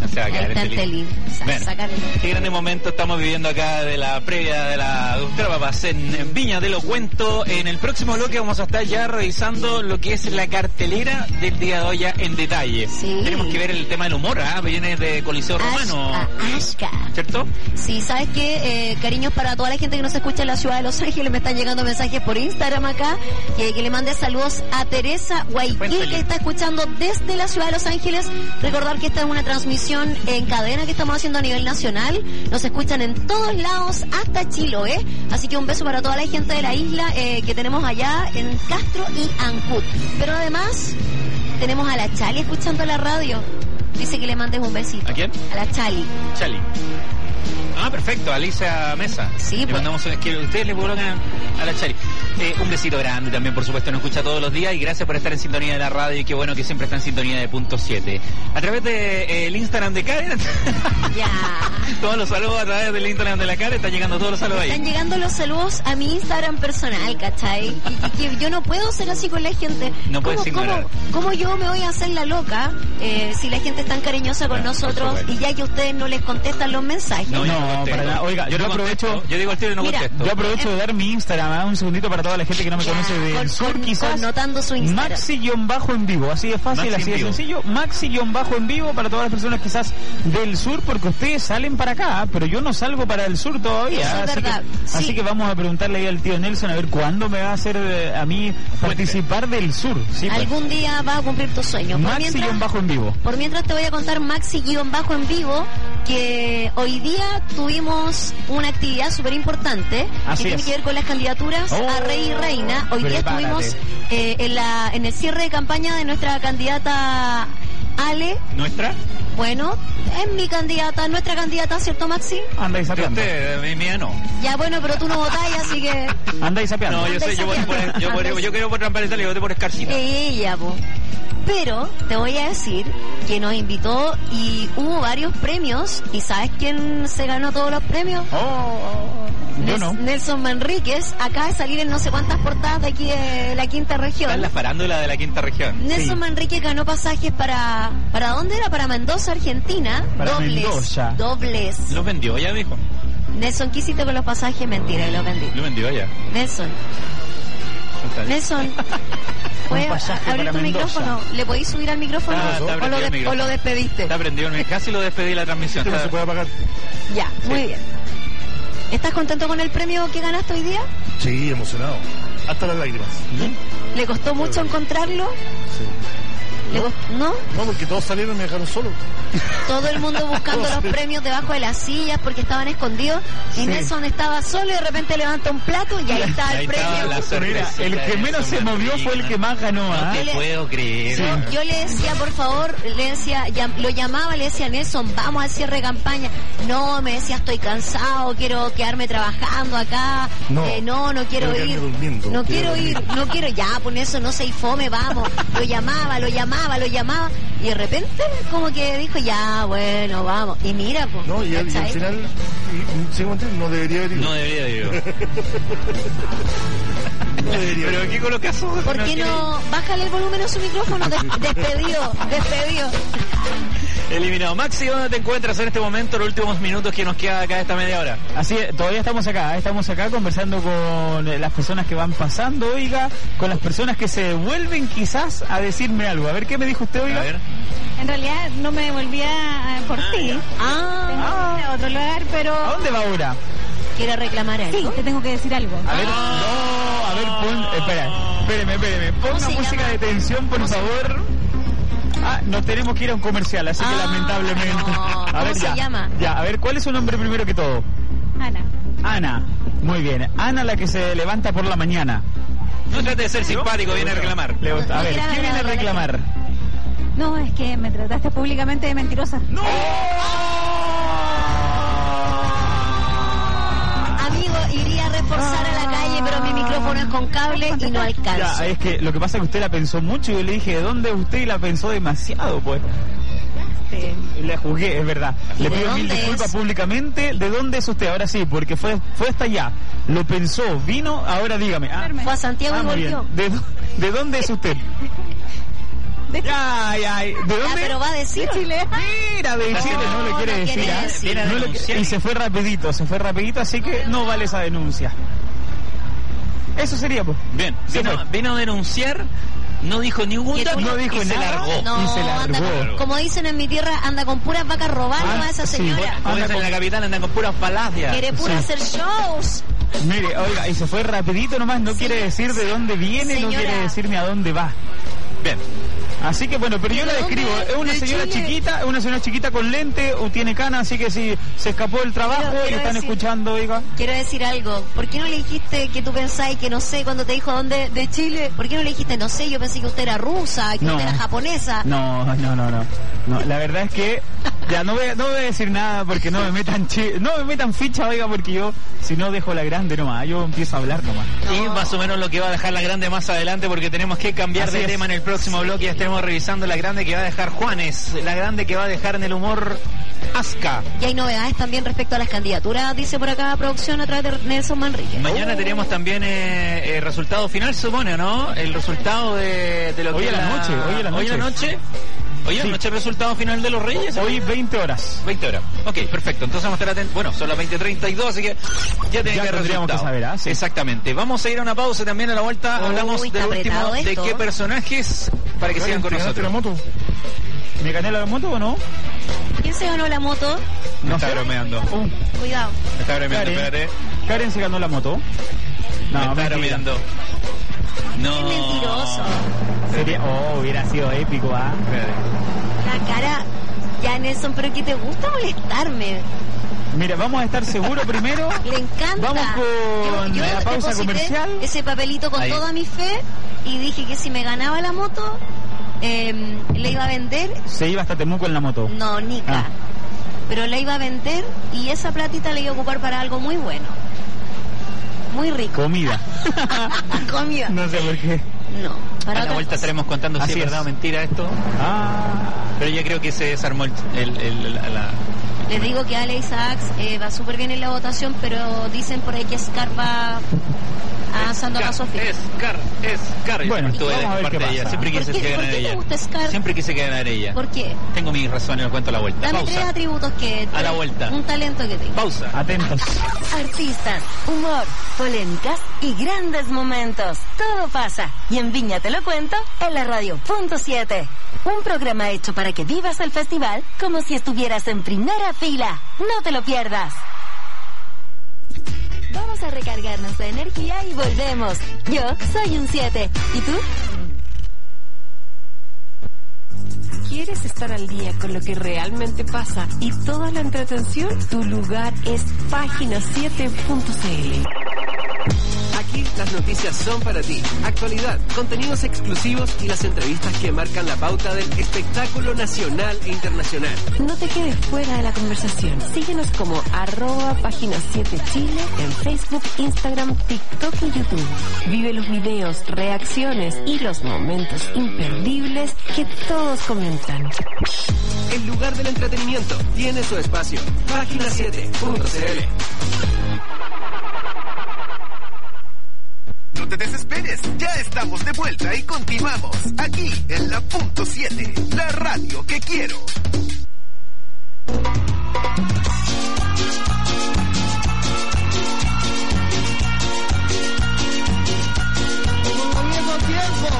No se va a Ahí caer está el Telín. Bueno, qué grande momento estamos viviendo acá de la previa de la Doctora Papas en Viña te lo cuento. En el próximo bloque vamos a estar ya revisando lo que es la cartelera del día de hoy ya en detalle. Sí. Tenemos que ver el tema del humor, viene de Coliseo Romano. Ashka. ¿Cierto? Sí, ¿sabes qué? Cariños para toda la gente que nos escucha en la ciudad de Los Ángeles. Me están llegando mensajes por Instagram acá. Que le mande saludos a Teresa Guayquil, que está escuchando desde la ciudad de Los Ángeles. Recordar que esta es una transmisión en cadena que estamos haciendo a nivel nacional. Nos escuchan en todos lados, hasta Chiloé. Así que un beso para toda la gente de la isla que tenemos allá en Castro y Ancud. Pero además, tenemos a la Chali escuchando la radio. Dice que le mandes un besito. ¿A quién? A la Chali. Chali. Ah, perfecto, Alicia Mesa. Sí, le pues. mandamos que ustedes le colocan a la Chari. Un besito grande también, por supuesto, nos escucha todos los días y gracias por estar en sintonía de la radio y qué bueno que siempre está en sintonía de Punto 7. A través de el Instagram de Karen, Ya. todos los saludos a través del Instagram de la Karen, están llegando todos los saludos ahí. Están llegando los saludos a mi Instagram personal, ¿cachai? Y que yo no puedo ser así con la gente. No puedes ignorar. ¿Cómo yo me voy a hacer la loca si la gente es tan cariñosa con nosotros y ya que ustedes no les contestan los mensajes? No, para nada. Oiga, yo aprovecho. Yo digo al tiro y no Mira, contesto. Yo aprovecho de dar mi Instagram, un segundito para toda la gente que no me conoce del sur, quizás. Notando su Instagram. Maxi-en vivo, así de fácil, Maxi así de en vivo. sencillo. Maxi-en vivo para todas las personas quizás del sur, porque ustedes salen para acá, pero yo no salgo para el sur todavía. Eso es verdad, sí. Así que vamos a preguntarle ahí al tío Nelson a ver cuándo me va a hacer a mí participar del sur. ¿Sí? Algún día vas a cumplir tu sueño. Maxi-en vivo. Por mientras te voy a contar Maxi-en vivo, que hoy día tuvimos una actividad súper importante Así que tiene es. que ver con las candidaturas a Rey y Reina. Hoy día Prepárate. estuvimos en el cierre de campaña de nuestra candidata Ale. ¿Nuestra? Bueno, es mi candidata, nuestra candidata, ¿cierto, Maxi? Andáis De sapeando. usted, mía no. Ya, bueno, pero tú no votáis, así que... Andáis sapeando. No, yo sé, yo quiero por transparencia, yo voté por Escarcita. Ella, po. Pero te voy a decir que nos invitó y hubo varios premios. ¿Y sabes quién se ganó todos los premios? Yo no. Nelson Manríquez. Acaba de salir en no sé cuántas portadas de aquí de la quinta región. Está en la farándula de la quinta región. Nelson Manríquez ganó pasajes ¿para dónde era? Para Mendoza, Argentina. Para Mendoza. Dobles. Los vendió ya, dijo. Nelson, ¿qué hiciste con los pasajes? Mentira, los vendí. Lo vendió ya. Nelson. ¿Puedes pasaje abrir para tu Mendoza. micrófono? ¿Le podéis subir al micrófono Está prendido el micrófono. o lo despediste? Está prendido, casi lo despedí la transmisión. No se puede apagar. Ya, muy bien. ¿Estás contento con el premio que ganaste hoy día? Sí, emocionado. Hasta las lágrimas. ¿Le costó mucho encontrarlo? Sí. ¿No? No, porque todos salieron y me dejaron solo. Todo el mundo buscando los premios debajo de las sillas porque estaban escondidos. Y Nelson estaba solo y de repente levanta un plato y ahí está el premio. Mira, el que menos se movió fue el que más ganó. No te puedo creer. Yo le decía, por favor, lo llamaba, le decía, Nelson, vamos al cierre de campaña. No, me decía, estoy cansado, quiero quedarme trabajando acá. No quiero quiero ir. quedarme durmiendo. No quiero ir, no quiero. Ya, por eso no se fome, vamos. Lo llamaba. Y de repente, como que dijo, ya, bueno, vamos. Y mira, pues. No, y al final, no debería haber ido. No debería haber ido. No debería Pero haber aquí con los casos. ¿Por qué no? Bájale el volumen a su micrófono. Despedido. Eliminado. Maxi, ¿dónde te encuentras en este momento, los últimos minutos que nos queda acá de esta media hora? Así es, todavía estamos acá conversando con las personas que van pasando, oiga, con las personas que se devuelven quizás a decirme algo. A ver, ¿qué me dijo usted, oiga? A ver. En realidad no me devolvía por ti. Tengo que ir a otro lugar, pero... ¿A dónde va ahora? ¿Quiere reclamar algo? Sí, te tengo que decir algo. A ver, espéreme. Ponga música de tensión, por favor. Nos tenemos que ir a un comercial, así que lamentablemente. A ver, ¿Cómo se llama? Ya, a ver, ¿cuál es su nombre primero que todo? Ana. Muy bien. Ana, la que se levanta por la mañana. No trate de ser simpático, viene a reclamar. Le gusta. A ver, ¿qué viene a reclamar? No, es que me trataste públicamente de mentirosa. ¡No! Amigo, iría a reforzar a la calle, pero mi micrófono es con cable y no alcanzo. Ya, es que lo que pasa es que usted la pensó mucho y yo le dije, ¿de dónde usted? Y la pensó demasiado, pues. Le juzgué, es verdad. Le pido mil disculpas públicamente. ¿De dónde es usted? Ahora sí, porque fue hasta allá. Lo pensó, vino, ahora dígame. Fue a Santiago y muy volvió. bien. ¿De dónde es usted? Ay, ¿de dónde? Pero va a decir. ¿De Chile? Mira, de Chile no lo quiere decir. Y se fue rapidito, así que no vale esa denuncia. Eso sería, pues. Bien, vino a denunciar. No dijo ningún dato, no dijo y nada, se largó. No, y se largó. como dicen en mi tierra, anda con puras vacas robando a esa señora. Como dicen en la capital, anda con puras falacias. Quiere pura hacer shows. Mire, oiga, y se fue rapidito nomás, no quiere decir de dónde viene, señora. no quiere decirme a dónde va. Bien. Así que bueno, pero yo la describo, es una señora chiquita con lente, o tiene cana, así que si se escapó del trabajo y están escuchando, oiga. Quiero decir algo, ¿por qué no le dijiste que tú pensáis que no sé, cuando te dijo dónde de Chile, ¿por qué no le dijiste no sé, yo pensé que usted era rusa, que usted era japonesa? No, la verdad es que ya no voy a decir nada porque no me metan ficha, oiga, porque yo si no dejo la grande nomás, yo empiezo a hablar nomás. Y más o menos lo que va a dejar la grande más adelante, porque tenemos que cambiar de tema en el próximo bloque. Ya estaremos revisando la grande que va a dejar Juanes, la grande que va a dejar en el humor Aska. Y hay novedades también respecto a las candidaturas, dice por acá producción a través de Nelson Manrique. Mañana tenemos también el resultado final, supone, ¿no? El resultado de lo que hoy a la noche. Hoy a la noche el resultado final de los Reyes. Hoy 20 horas. 20 horas. Ok, perfecto. Entonces vamos a estar atentos. Bueno, son las 20:32, así que ya tiene que haber resultado. Que saber, sí. Exactamente. Vamos a ir a una pausa también a la vuelta. Hablamos del último, de qué personajes, para que sigan con nosotros. La moto? ¿Me gané la moto o no? ¿Quién se ganó la moto? No está bromeando. Cuidado. Me está bromeando, espérate. Karen se ganó la moto. No, me está bromeando. No. Es mentiroso. Hubiera sido épico, ¿ah? La cara, ya Nelson, pero que te gusta molestarme. Mira, vamos a estar seguros primero. Le encanta. Vamos con la pausa comercial. Ese papelito con toda mi fe y dije que si me ganaba la moto, le iba a vender. Se iba hasta Temuco en la moto. No, Nica. Pero la iba a vender y esa platita la iba a ocupar para algo muy bueno. Muy rico. Comida. Comida. No sé por qué. No. Para a la vuelta estaremos contando si es verdad o mentira esto. Pero ya creo que se desarmó Les digo que Ale Isaacs va súper bien en la votación, pero dicen por ahí que Scar va avanzando a paso firme. Scar. Bueno, vamos a ver qué pasa. Siempre quise que ganara ella. ¿Te gusta Scar? Siempre quise que ganara ella. ¿Por qué? Tengo mis razones, lo cuento a la vuelta. Dame Pausa. 3 atributos que... A la vuelta. Un talento que tengo. Pausa. Atentos. Artistas, humor, polémicas y grandes momentos. Todo pasa. Y en Viña Te Lo Cuento, en la radio.7. Un programa hecho para que vivas el festival como si estuvieras en primera fila. No te lo pierdas. Vamos a recargar nuestra energía y volvemos. Yo soy un 7. ¿Y tú? ¿Quieres estar al día con lo que realmente pasa y toda la entretención? Tu lugar es página7.cl. Aquí las noticias son para ti. Actualidad, contenidos exclusivos y las entrevistas que marcan la pauta del espectáculo nacional e internacional. No te quedes fuera de la conversación. Síguenos como @página7chile en Facebook, Instagram, TikTok y YouTube. Vive los videos, reacciones y los momentos imperdibles que todos comentan. El lugar del entretenimiento tiene su espacio. Página7.cl. No te desesperes, ya estamos de vuelta y continuamos aquí en la punto 7, la radio que quiero. Como viejo tiempo.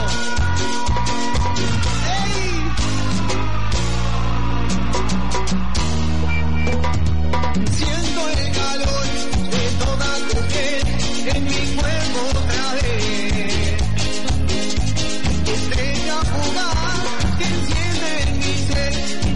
Siento el calor de toda tu piel en mi cuerpo otra vez. Estrella fugaz que enciende en mi ser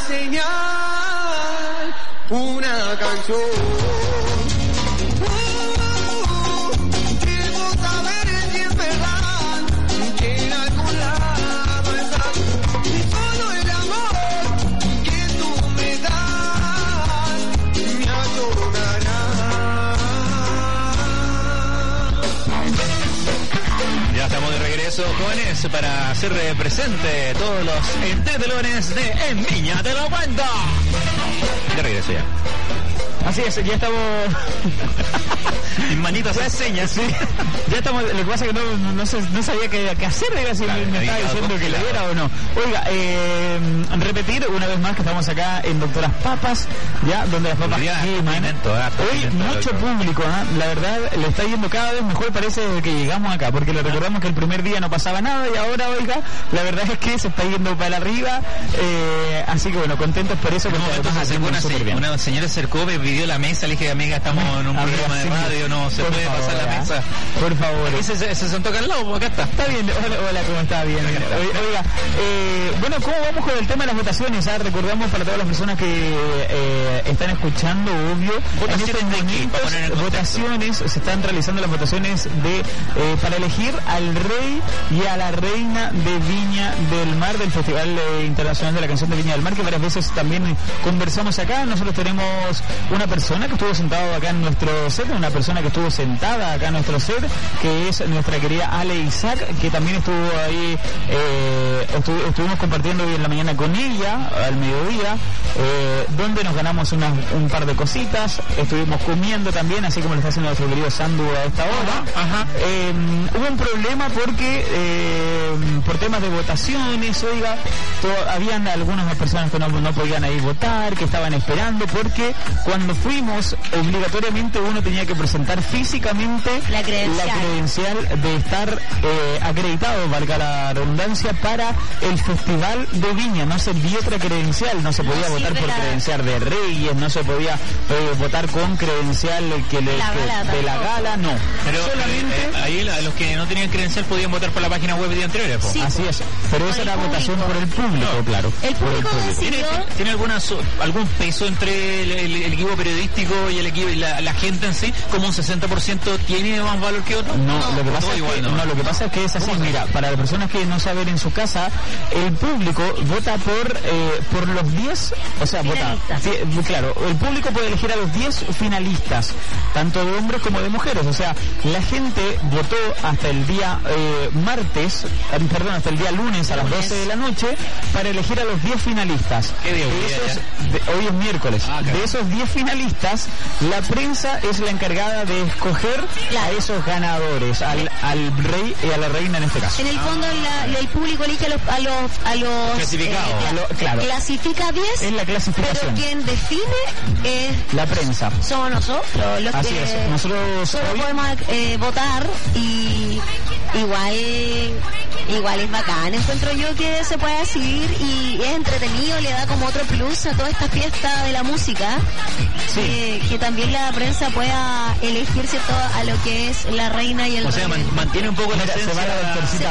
señal, una canción. Quiero saber si es verdad que en algún lado estás y todo el amor que tú me das me atorgará. Ya estamos de regreso, jóvenes, para hacer presente todos los entretelones de En Viña Te Lo Cuento. De regreso ya. Así es, ya estamos... Mis manitas de señas, sí. Ya estamos, lo que pasa es que no sabía qué hacer, diga, si claro, me estaba diciendo que le diera o no. Oiga, repetir una vez más que estamos acá en Doctoras Papas, ya, donde las papas queman. Hoy mucho público, la verdad, le está yendo cada vez mejor, parece, desde que llegamos acá, porque le recordamos que el primer día no pasaba nada y ahora, oiga, la verdad es que se está yendo para arriba, así que bueno, contentos por eso. Una señora acercó, me pidió la mesa, le dije, amiga, estamos en un programa de radio, no se puede pasar la mesa. Por favor. Y se sentó acá al lado, acá está. Está bien, hola, ¿cómo está? Bien. Oiga, bueno, ¿cómo vamos con el tema de las votaciones? Recordamos para todas las personas que están escuchando, obvio, en estos momentos, votaciones, se están realizando las votaciones para elegir al rey y a la reina de Viña del Mar, del Festival Internacional de la Canción de Viña del Mar, que varias veces también conversamos acá. Nosotros tenemos una persona que estuvo sentado acá en nuestro set, una persona que estuvo sentada acá en nuestro set, que es nuestra querida Ale Isaac, que también estuvo ahí, estuvimos compartiendo hoy en la mañana con ella, al mediodía, donde nos ganamos un par de cositas, estuvimos comiendo también, así como lo está haciendo nuestro querido Sandu a esta hora. Hubo un problema porque, por temas de votaciones, oiga, habían algunas personas que no podían ahí votar, que estaban esperando, porque cuando fuimos, obligatoriamente uno tenía que presentar físicamente la credencial de estar acreditado, valga la redundancia, para el Festival de Viña. No servía otra credencial, no se podía votar por credencial de Reyes, no se podía votar con credencial de la gala, no. Pero solamente ahí los que no tenían credencial podían votar por la página web de anteriores. Sí, así es, pero esa era votación por el público, claro. El público decidió... ¿Tiene algún peso entre el equipo periodístico y el equipo y la gente en sí? ¿Como un 60% tiene más valor que otro? No, lo que pasa es que es así, mira, para las personas que no saben en su casa, el público vota por los 10, o sea, claro, el público puede elegir a los 10 finalistas, tanto de hombres como de mujeres, o sea, la gente votó hasta el día hasta el día lunes a las 12 de la noche para elegir a los 10 finalistas. ¿Qué día hoy es miércoles. De esos 10 finalistas, la prensa es la encargada de escoger a esos ganadores, al rey y a la reina en este caso. En el fondo, el público elige a los clasificados. Clasifica 10. Es la clasificación. Pero quien define es la prensa. Somos nosotros los Así que es. Nosotros podemos votar y igual es bacán, encuentro yo que se puede decidir y es entretenido, le da como otro plus a toda esta fiesta de la música, que también la prensa pueda elegir, ¿cierto?, a lo que es la reina y el rey. O sea, mantiene un poco la esencia. Se va la doctorcita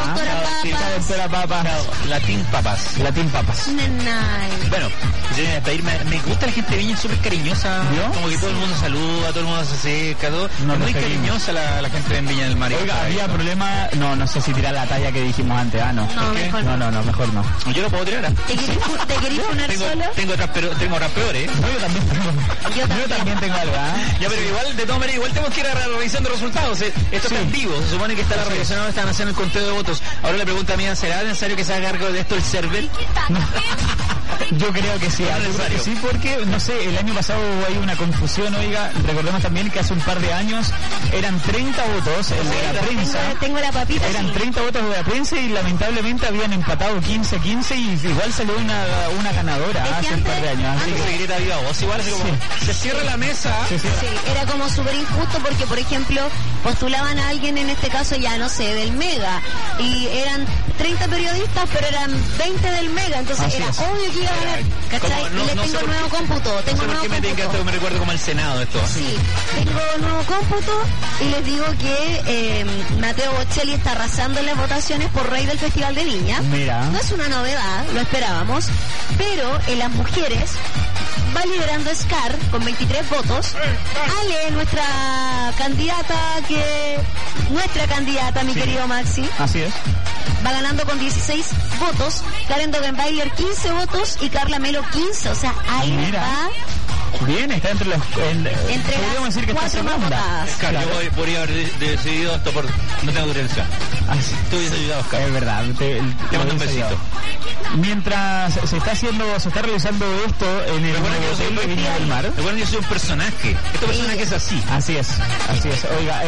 Papa. Latín Papas. Bueno, yo voy a despedirme. Me gusta la gente de Viña, es súper cariñosa. ¿Vio? Como que todo el mundo saluda, todo el mundo se acerca, todo. Es muy cariñosa la gente de Viña del Mar. Oiga, había problema, no sé si tirar la talla que dijimos antes, no. Mejor no. Mejor no. Yo lo puedo tirar. ¿Te querés poner solo? Tengo otras peores, ¿eh? No, yo también tengo algo, Ya, pero igual, de todas maneras, igual tenemos que ir revisando resultados. Esto está en vivo, se supone que está la revisión, están haciendo el conteo de votos. Ahora la pregunta mía, ¿será necesario que se haga cargo de esto el server? Yo creo que sí, sí, porque, no sé, el año pasado hubo ahí una confusión, oiga, recordemos también que hace un par de años eran 30 votos de la prensa. Tengo la papita. Eran 30 votos de la prensa y lamentablemente habían empatado 15-15 y igual salió una ganadora hace un par de años. Así que se grita viva voz, igual así como se cierra la mesa. Sí, era como súper injusto porque, por ejemplo, postulaban a alguien, en este caso ya, no sé, del Mega, y eran 30 periodistas, pero eran 20 del Mega, entonces Así era es. obvio que iba a ganar. ¿Cachai? No- Y le no tengo sé el por nuevo qué- cómputo. No sé Tengo por nuevo qué me cómputo. me recuerdo como el Senado esto. Sí, tengo nuevo cómputo y les digo que Mateo Bocelli está arrasando en las votaciones por Rey del Festival de Viña. Mira. No es una novedad, lo esperábamos, pero en las mujeres va liderando Scar con 23 votos. Ale, nuestra candidata, mi querido Maxi, Así es. va ganando con 16 votos. Karen Dogenbailer 15 votos y Carla Melo 15. O sea, ahí Mira. va Bien, está entre los... entre podríamos las decir que está 4 más segunda. votadas. Claro, yo podría haber decidido esto por... No tengo dirección. Tú hubieses ayudado, Oscar. Es verdad. Te mando un besito. Mientras se está realizando esto en el Recuerden que yo soy Hotel de Viña del Mar. Recuerden que yo soy un personaje. Este personaje es así. Así es. Oiga,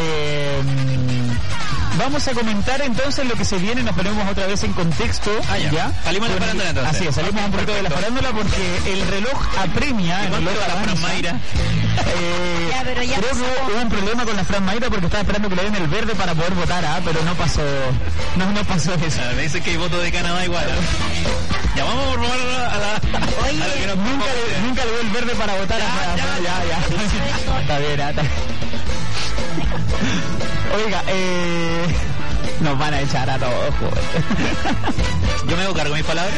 vamos a comentar entonces lo que se viene, nos ponemos otra vez en contexto. Ya. Salimos de la farándula entonces. Así es, salimos un poquito de la farándula porque el reloj apremia. El reloj la Fran Mayra? Ya, pero ya creo que hubo un problema con la Fran Mayra porque estaba esperando que le den el verde para poder votar, pero no pasó. No pasó eso. Me dicen que hay voto de Canadá igual. Ya vamos por favor a la que nos Nunca le dio el verde para votar. Ya. Está bien, está. Oiga, nos van a echar a todos, joder. Yo me hago cargo de mis palabras.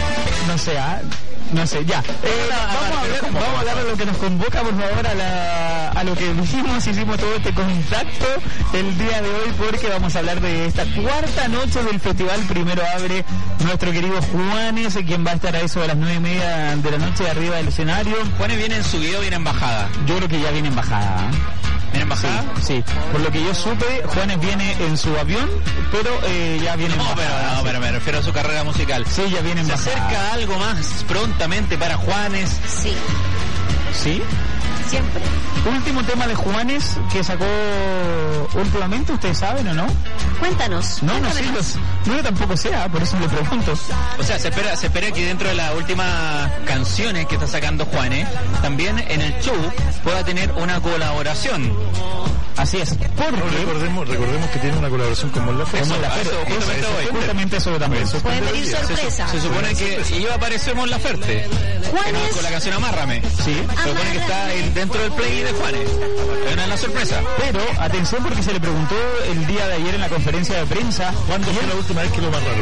No sé, ya. Vamos a hablar de lo que nos convoca, por favor, a lo que hicimos todo este contacto el día de hoy, porque vamos a hablar de esta cuarta noche del festival. Primero abre nuestro querido Juanes, quien va a estar a eso de las 9:30 de la noche arriba del escenario. Juanes viene en subida o viene en bajada. Yo creo que ya viene en bajada. ¿Viene en bajada? Sí. Por lo que yo supe, Juanes viene en su avión, pero ya viene en bajada. Pero me refiero a su carrera musical. Sí, ya viene en ¿Se bajada. acerca algo más prontamente para Juanes? Sí. ¿Sí? Siempre. Último tema de Juanes que sacó últimamente, ¿ustedes saben o no? Cuéntanos. No sé, yo tampoco sé, por eso le pregunto. O sea, se espera que dentro de las últimas canciones que está sacando Juanes, también en el show pueda tener una colaboración. Así es. Recordemos que tiene una colaboración con Mon Laferte. Justamente eso también. Puede venir sorpresa. Se supone que iba a aparecer Mon Laferte Juanes con la canción Amárrame. Sí. Se supone que está dentro del play de Juanes. Es una sorpresa. Pero atención, porque se le preguntó el día de ayer en la conferencia de prensa ¿cuándo fue la última vez que lo amarraron?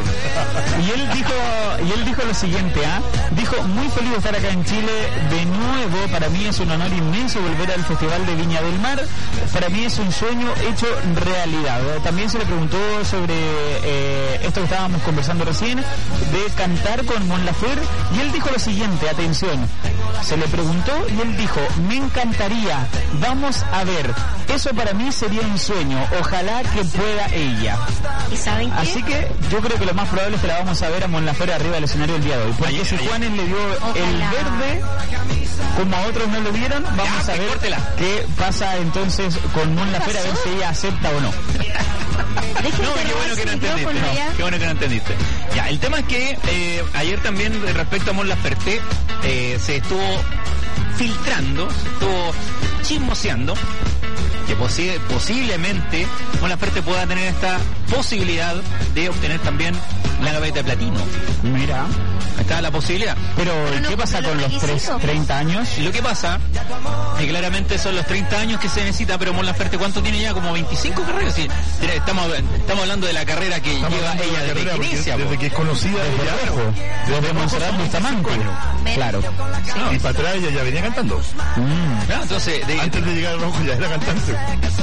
y él dijo lo siguiente, dijo: muy feliz de estar acá en Chile de nuevo. Para mí es un honor inmenso volver al Festival de Viña del Mar. Para mí es un sueño hecho realidad. También se le preguntó sobre esto que estábamos conversando recién, de cantar con Mon Laferte, y él dijo lo siguiente, atención, se le preguntó y él dijo: me encantaría, vamos a ver, eso para mí sería un sueño, ojalá que pueda ella. ¿Y saben qué? Así que yo creo que lo más probable es que la vamos a ver a Mon Laferte arriba del escenario el día de hoy, porque si Juanes le dio el verde, como a otros no lo dieron, vamos a ver qué pasa entonces con Mon Laferte, a ver si ella acepta o no. Qué bueno que no entendiste. Qué bueno que no entendiste. Ya, el tema es que ayer también respecto a Mon Laferte se estuvo filtrando, se estuvo chismoseando que posiblemente Mon Laferte pueda tener esta posibilidad de obtener también la gaveta de platino. Mira. Está la posibilidad. Pero ¿qué pasa con los 30 años? Lo que pasa es que claramente son los 30 años que se necesita, pero Mon Laferte, ¿cuánto tiene ya? Como 25 carreras. Sí, estamos hablando de la carrera que lleva ella desde que inicia. Desde que es conocida desde Montserrat Bustamante. Claro. Y para atrás ella ya venía cantando. Entonces, antes de llegar a Rojo ya era cantante.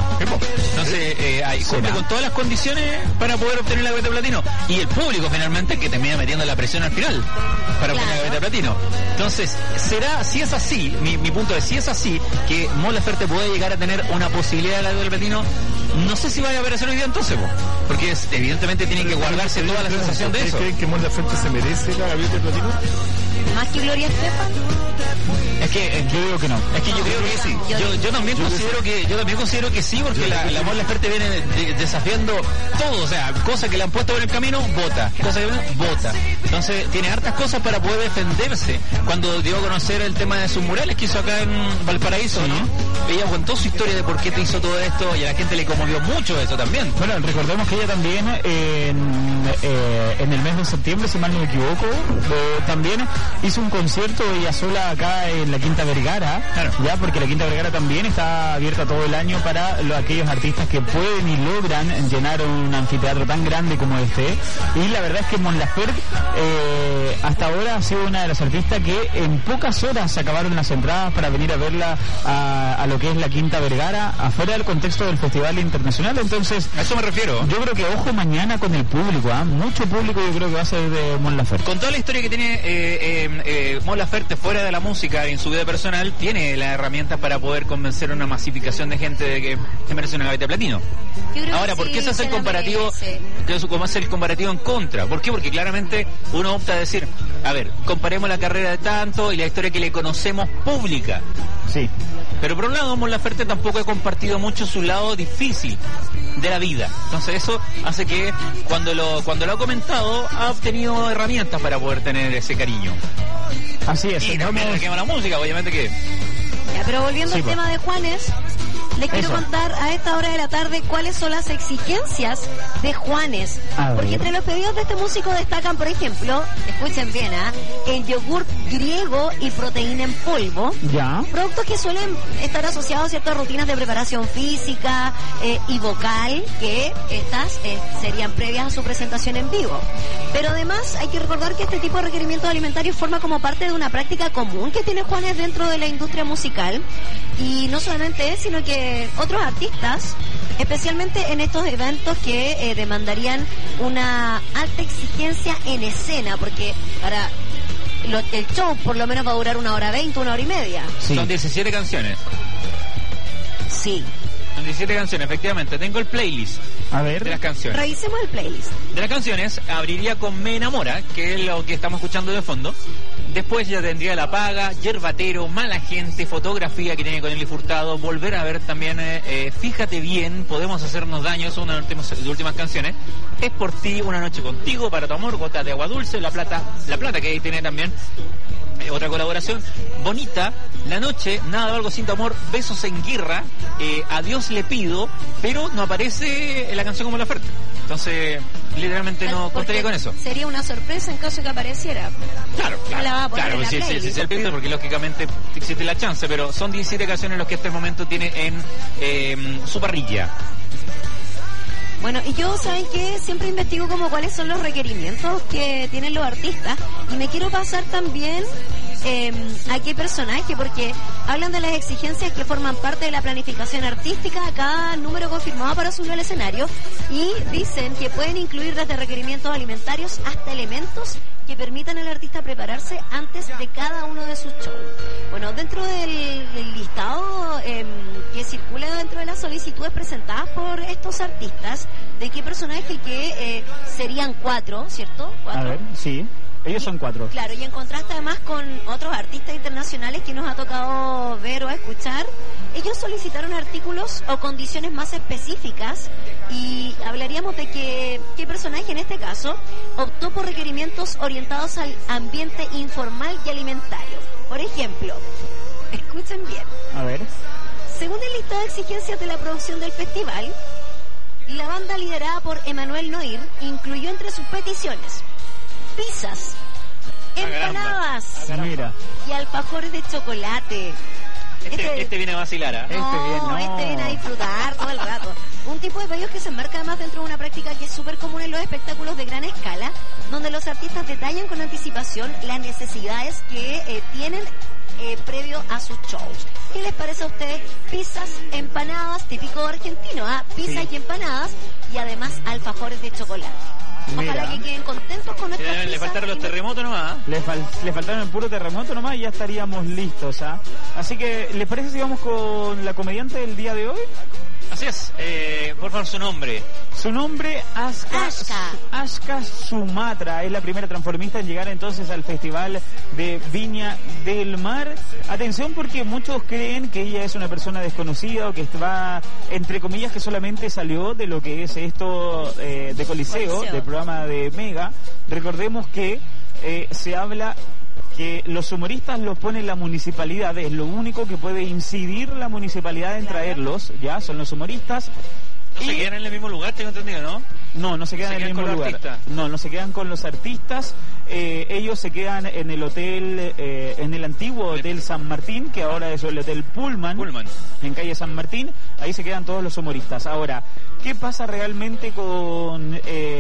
Entonces, cumple con todas las condiciones para poder obtener la gaveta de platino. Y el público finalmente que termina metiendo la presión al final para obtener la gaveta de platino. Entonces, será, si es así, mi punto es, si es así, que Mon Laferte puede llegar a tener una posibilidad de la gaveta de platino, no sé si vaya a aparecer hoy día entonces, porque evidentemente tienen que guardarse toda la sensación de eso. ¿Creen que Mon Laferte se merece la gaveta de platino? ¿Más que Gloria Estefan? Es que yo digo que no. Es que yo creo que sí. Yo también considero que sí, porque la Mon Laferte viene desafiando todo, o sea, cosas que le han puesto por el camino, vota. Cosas que vota. Entonces tiene hartas cosas para poder defenderse. Cuando dio a conocer el tema de sus murales que hizo acá en Valparaíso, ¿no? Ella contó su historia de por qué te hizo todo esto y a la gente le conmovió mucho eso también. Bueno, recordemos que ella también en en el mes de septiembre, si mal no me equivoco, también hizo un concierto ella sola acá en la Quinta Vergara, ya, porque la Quinta Vergara también está abierta todo el año para aquellos artistas que pueden y logran llenar un anfiteatro tan grande como este. Y la verdad es que Mon Laferte hasta ahora ha sido una de las artistas que en pocas horas acabaron las entradas para venir a verla a lo que es la Quinta Vergara, afuera del contexto del Festival Internacional. Entonces, a eso me refiero. Yo creo que ojo mañana con el público, mucho público yo creo que va a ser de Mon Laferte. Con toda la historia que tiene Mon Laferte fuera de la música y en su vida personal, tiene las herramientas para poder convencer a una masificación de gente de que se merece una gaveta de platino. Ahora, ¿por qué se hace el comparativo? ¿Cómo hace el comparativo en contra? ¿Por qué? Porque claramente uno opta a decir, a ver, comparemos la carrera de tanto y la historia que le conocemos pública. Sí. Pero por un lado, Mon Laferte tampoco ha compartido mucho su lado difícil de la vida. Entonces eso hace que cuando lo ha comentado, ha obtenido herramientas para poder tener ese cariño. Así es. Y también le quema la música, obviamente que... Ya, pero volviendo al tema de Juanes, les quiero contar a esta hora de la tarde cuáles son las exigencias de Juanes. Porque entre los pedidos de este músico destacan, por ejemplo, escuchen bien, el yogur griego y proteína en polvo. Ya. Productos que suelen estar asociados a ciertas rutinas de preparación física y vocal, que estas serían previas a su presentación en vivo. Pero además hay que recordar que este tipo de requerimientos alimentarios forma como parte de una práctica común que tiene Juanes dentro de la industria musical. Y no solamente él, sino que otros artistas, especialmente en estos eventos que demandarían una alta exigencia en escena, porque para el show por lo menos va a durar 1 hora 20, 1 hora y media. Sí. Son 17 canciones. Sí. Son 17 canciones, efectivamente. Tengo el playlist. A ver. De las canciones. Revisemos el playlist. De las canciones, abriría con Me Enamora, que es lo que estamos escuchando de fondo. Después ya tendría La Paga, Yerbatero, Mala Gente, Fotografía, que tiene con Eli Furtado. Volver a ver también Fíjate Bien, Podemos Hacernos Daño, es una de las últimas canciones. Es por ti, Una Noche Contigo, Para tu Amor, Gota de Agua Dulce, La Plata, que ahí tiene también otra colaboración. Bonita, La Noche, Nada o Algo Sin Tu Amor, Besos en Guerra, A Dios Le Pido, pero no aparece en la canción como la oferta. Entonces, literalmente no contaría con eso. Sería una sorpresa en caso de que apareciera. Claro, sí, el pedido, porque lógicamente existe la chance, pero son 17 canciones los que hasta el momento tiene en su parrilla. Bueno, y yo, ¿saben qué? Siempre investigo como cuáles son los requerimientos que tienen los artistas, y me quiero pasar también a qué personaje, porque hablan de las exigencias que forman parte de la planificación artística a cada número confirmado para subir al escenario, y dicen que pueden incluir desde requerimientos alimentarios hasta elementos que permitan al artista prepararse antes de cada uno de sus shows. Bueno, dentro del listado que circula dentro de las solicitudes presentadas por estos artistas, ¿de qué personaje? Que serían 4, ¿cierto? 4. A ver, sí. Ellos son 4. Claro, y en contraste además con otros artistas internacionales que nos ha tocado ver o escuchar, ellos solicitaron artículos o condiciones más específicas, y hablaríamos de que qué personaje en este caso optó por requerimientos orientados al ambiente informal y alimentario. Por ejemplo, escuchen bien. A ver. Según el listado de exigencias de la producción del festival, la banda liderada por Emanuel Noir incluyó entre sus peticiones pizzas, empanadas y alfajores de chocolate. Este viene a vacilar, ¿eh? Este viene a disfrutar todo el rato. Un tipo de pedidos que se enmarca además dentro de una práctica que es súper común en los espectáculos de gran escala, donde los artistas detallan con anticipación las necesidades que tienen previo a sus shows. ¿Qué les parece a ustedes? Pizzas, empanadas, típico argentino, pizzas y empanadas, y además alfajores de chocolate. Ojalá que queden contentos con nuestras pizzas. Le faltaron los terremotos nomás. Le faltaron el puro terremoto nomás y ya estaríamos listos. Así que, ¿les parece si vamos con la comediante del día de hoy? Así es, por favor, su nombre. Su nombre, Aska Sumatra, es la primera transformista en llegar entonces al Festival de Viña del Mar. Atención, porque muchos creen que ella es una persona desconocida o que va, entre comillas, que solamente salió de lo que es esto de Coliseo, del programa de Mega. Recordemos que se habla que los humoristas los pone la municipalidad, es lo único que puede incidir la municipalidad en traerlos, ya, son los humoristas. No se quedan en el mismo lugar, tengo entendido, ¿no? No se quedan en el mismo lugar. No se quedan con los artistas. Ellos se quedan en el hotel, en el antiguo Hotel San Martín, que ahora es el Hotel Pullman, en calle San Martín. Ahí se quedan todos los humoristas. Ahora, ¿qué pasa realmente con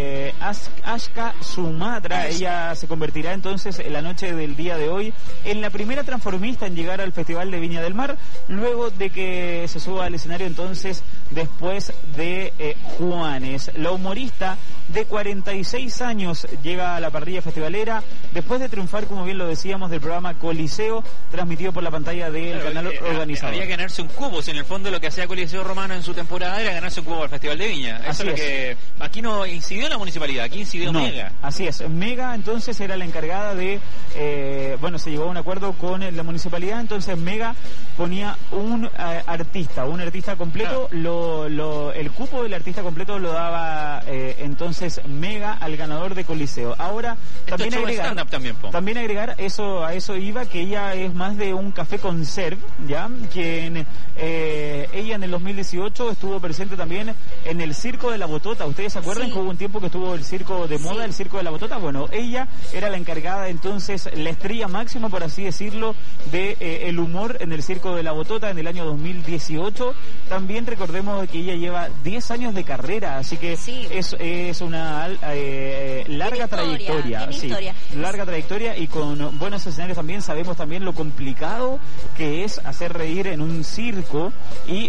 Ashka Sumatra? Ella se convertirá entonces en la noche del día de hoy en la primera transformista en llegar al Festival de Viña del Mar, luego de que se suba al escenario entonces después de Juanes. La humorista de 46 años llega a la parrilla festivalera después de triunfar, como bien lo decíamos, del programa Coliseo, transmitido por la pantalla del canal organizador. Había que ganarse un cubo, si en el fondo lo que hacía Coliseo Romano en su temporada era ganarse un cubo al Festival de Viña. Eso es lo que aquí no incidió la municipalidad, aquí incidió Mega. Así es, Mega entonces era la encargada de, se llegó a un acuerdo con la municipalidad, entonces Mega ponía un artista completo, el cupo del artista completo lo daba entonces Mega al ganador de Coliseo. Ahora también agregar eso, a eso iba, que ella es más de un café conserve, ya, que ella en el 2018 estuvo presente también en el Circo de la Botota. ¿Ustedes se acuerdan que hubo un tiempo que estuvo el circo de moda, el Circo de la Botota? Bueno, ella era la encargada entonces, la estrella máxima, por así decirlo, de el humor en el Circo de la Botota en el año 2018. También recordemos que ella lleva 10 años de carrera, así que es una larga trayectoria. Larga trayectoria y con buenos escenarios también. Sabemos también lo complicado que es hacer reír en un circo y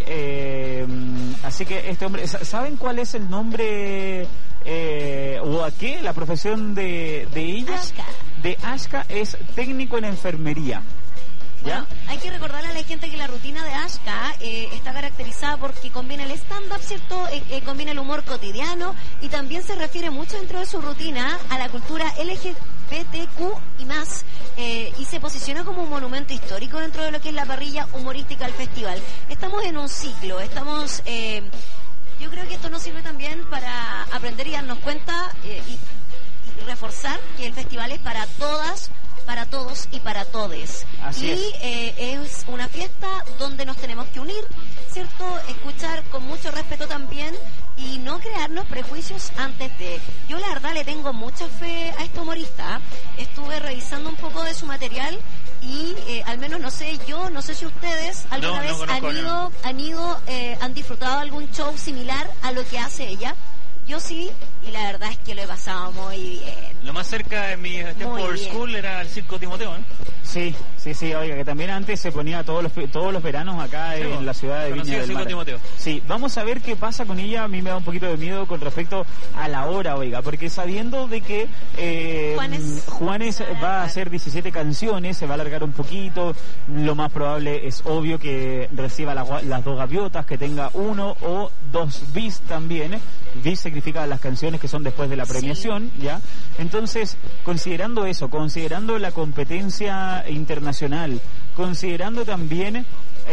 así que este hombre, ¿saben cuál es el nombre o a qué? La profesión de ella, de Ashka, es técnico en enfermería. Bueno, hay que recordarle a la gente que la rutina de Ashka está caracterizada porque combina el stand-up, ¿cierto? Combina el humor cotidiano y también se refiere mucho dentro de su rutina a la cultura LGBTQ y más, y se posiciona como un monumento histórico dentro de lo que es la parrilla humorística del festival. Estamos en un ciclo, yo creo que esto nos sirve también para aprender y darnos cuenta y reforzar que el festival es para todas, para todos y para todes. Es una fiesta donde nos tenemos que unir, ¿cierto? Escuchar con mucho respeto también y no crearnos prejuicios antes de. Yo la verdad le tengo mucha fe a este humorista. Estuve revisando un poco de su material y al menos no sé si ustedes alguna vez han disfrutado algún show similar a lo que hace ella. Yo sí, y la verdad es que lo he pasado muy bien. Lo más cerca en mi tiempo old school era el Circo Timoteo, ¿eh? Sí, oiga, que también antes se ponía todos los veranos acá en la ciudad de Viña del Mar. Timoteo. Sí, vamos a ver qué pasa con ella. A mí me da un poquito de miedo con respecto a la hora, oiga, porque sabiendo de que Juanes va a hacer 17 canciones, se va a alargar un poquito, lo más probable es obvio que reciba las 2 gaviotas, que tenga 1 o 2 bis también. Bis significa las canciones que son después de la premiación, ¿ya? Entonces, considerando eso, considerando la competencia internacional, considerando también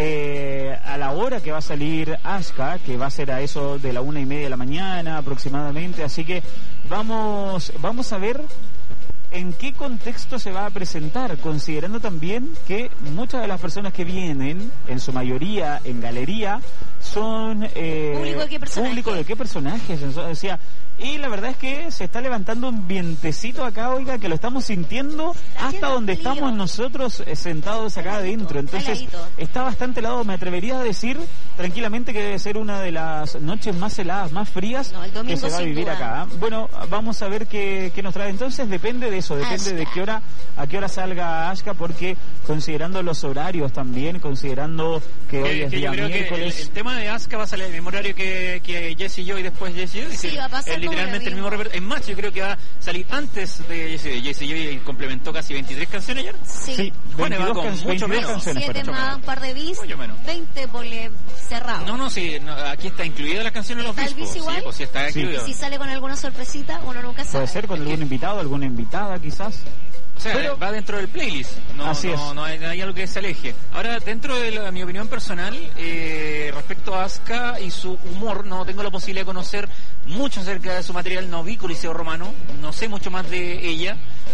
a la hora que va a salir Ashka, que va a ser a eso de la 1:30 de la mañana aproximadamente, así que vamos a ver en qué contexto se va a presentar, considerando también que muchas de las personas que vienen, en su mayoría en galería, son público de qué personajes, o sea, y la verdad es que se está levantando un vientecito acá, oiga, que lo estamos sintiendo hasta donde estamos nosotros sentados acá adentro. Entonces está bastante helado. Me atrevería a decir tranquilamente que debe ser una de las noches más heladas, más frías que se va a vivir acá. Bueno, vamos a ver qué nos trae. Entonces depende de eso, depende de a qué hora salga Ashka, porque considerando los horarios también, considerando que hoy es día miércoles. El tema de Ashka va a salir en el mismo horario que Jessie Joy y después Jessie Joy. Sí, va a pasar literalmente el mismo repertorio. Es más, yo creo que va a salir antes de Jessie Joy y complementó casi 23 canciones ayer. Sí, bueno, va con mucho menos. 7 más, un par de bis, 20 por cerrado. Sí, aquí está incluida la canción en los bis. Sí, pues sí está incluido. Y si sale con alguna sorpresita, uno nunca sabe. Puede ser con algún invitado, alguna invitada quizás. O sea, pero va dentro del playlist. Así es. No hay algo que se aleje. Ahora, dentro de mi opinión personal, respecto a Asuka y su humor, no tengo la posibilidad de conocer mucho acerca de su material. No vi Coliseo Romano, no sé mucho más de ella.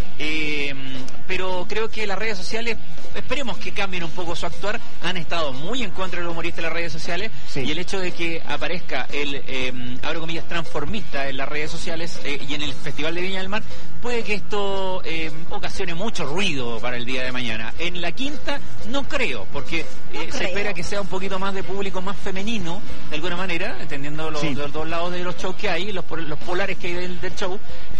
Pero creo que las redes sociales, esperemos que cambien un poco su actuar. Han estado muy en contra del humorista en las redes sociales, sí. Y el hecho de que aparezca el, abro comillas, transformista en las redes sociales y en el Festival de Viña del Mar, puede que esto ocasione mucho ruido para el día de mañana. En la quinta no creo, porque se espera que sea un poquito más de público más femenino, de alguna manera, entendiendo los dos lados de los shows que hay, los polares que hay del show,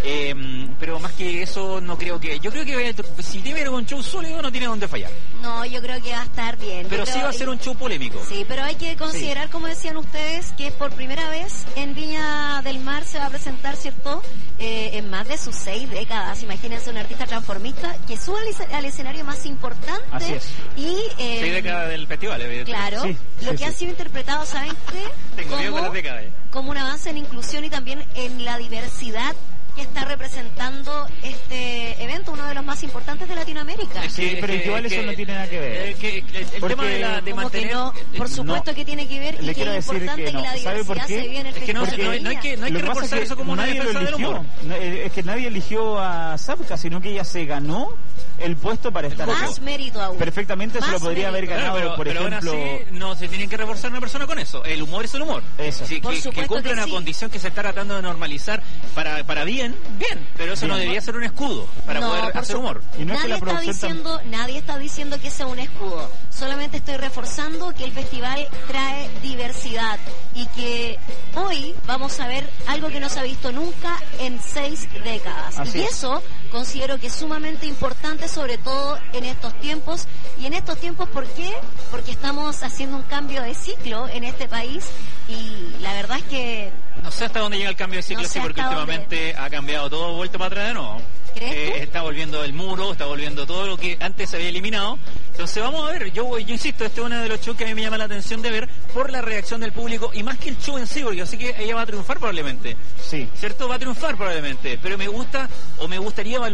pero más que eso no creo que... Yo creo que si tiene un show sólido no tiene dónde fallar. No, yo creo que va a estar bien. Pero sí va a ser un show polémico. Sí, pero hay que considerar, como decían ustedes, que por primera vez en Viña del Mar se va a presentar, ¿cierto?, en más de sus 6 décadas. Imagínense un artista transformista que sube al escenario más importante. Así es. Y 6 décadas del festival, claro, lo que ha sido interpretado, ¿saben qué? Como un avance en inclusión y también en la diversidad que está representando este evento, uno de los más importantes de Latinoamérica. Sí, pero igual eso no tiene nada que ver. El tema de mantener... No, por supuesto que tiene que ver, y que es importante que la diversidad se vive en el festival. No hay que reforzar eso como una defensa del humor. Es que nadie eligió a Zapka, sino que ella se ganó el puesto para estar más aquí. Mérito aún. Perfectamente se lo podría haber ganado, por ejemplo... Pero aún así no se tienen que reforzar una persona con eso. El humor es el humor. Eso. Sí, que cumple una condición que se está tratando de normalizar para bien, pero eso no debería ser un escudo para poder hacer humor. Y no nadie, es que nadie está diciendo que sea un escudo. Solamente estoy reforzando que el festival trae diversidad y que hoy vamos a ver algo que no se ha visto nunca en 6 décadas. Así y eso considero que es sumamente importante, sobre todo en estos tiempos. Y en estos tiempos, ¿por qué? Porque estamos haciendo un cambio de ciclo en este país y la verdad es que... No sé hasta dónde llega el cambio de ciclo, sí, porque últimamente ha cambiado todo, vuelto para atrás de nuevo. Está volviendo el muro, está volviendo todo lo que antes se había eliminado. Entonces vamos a ver, yo insisto, este es uno de los shows que a mí me llama la atención de ver por la reacción del público y más que el show en sí, porque así que ella va a triunfar probablemente. Sí. ¿Cierto? Va a triunfar probablemente, pero me gusta o me gustaría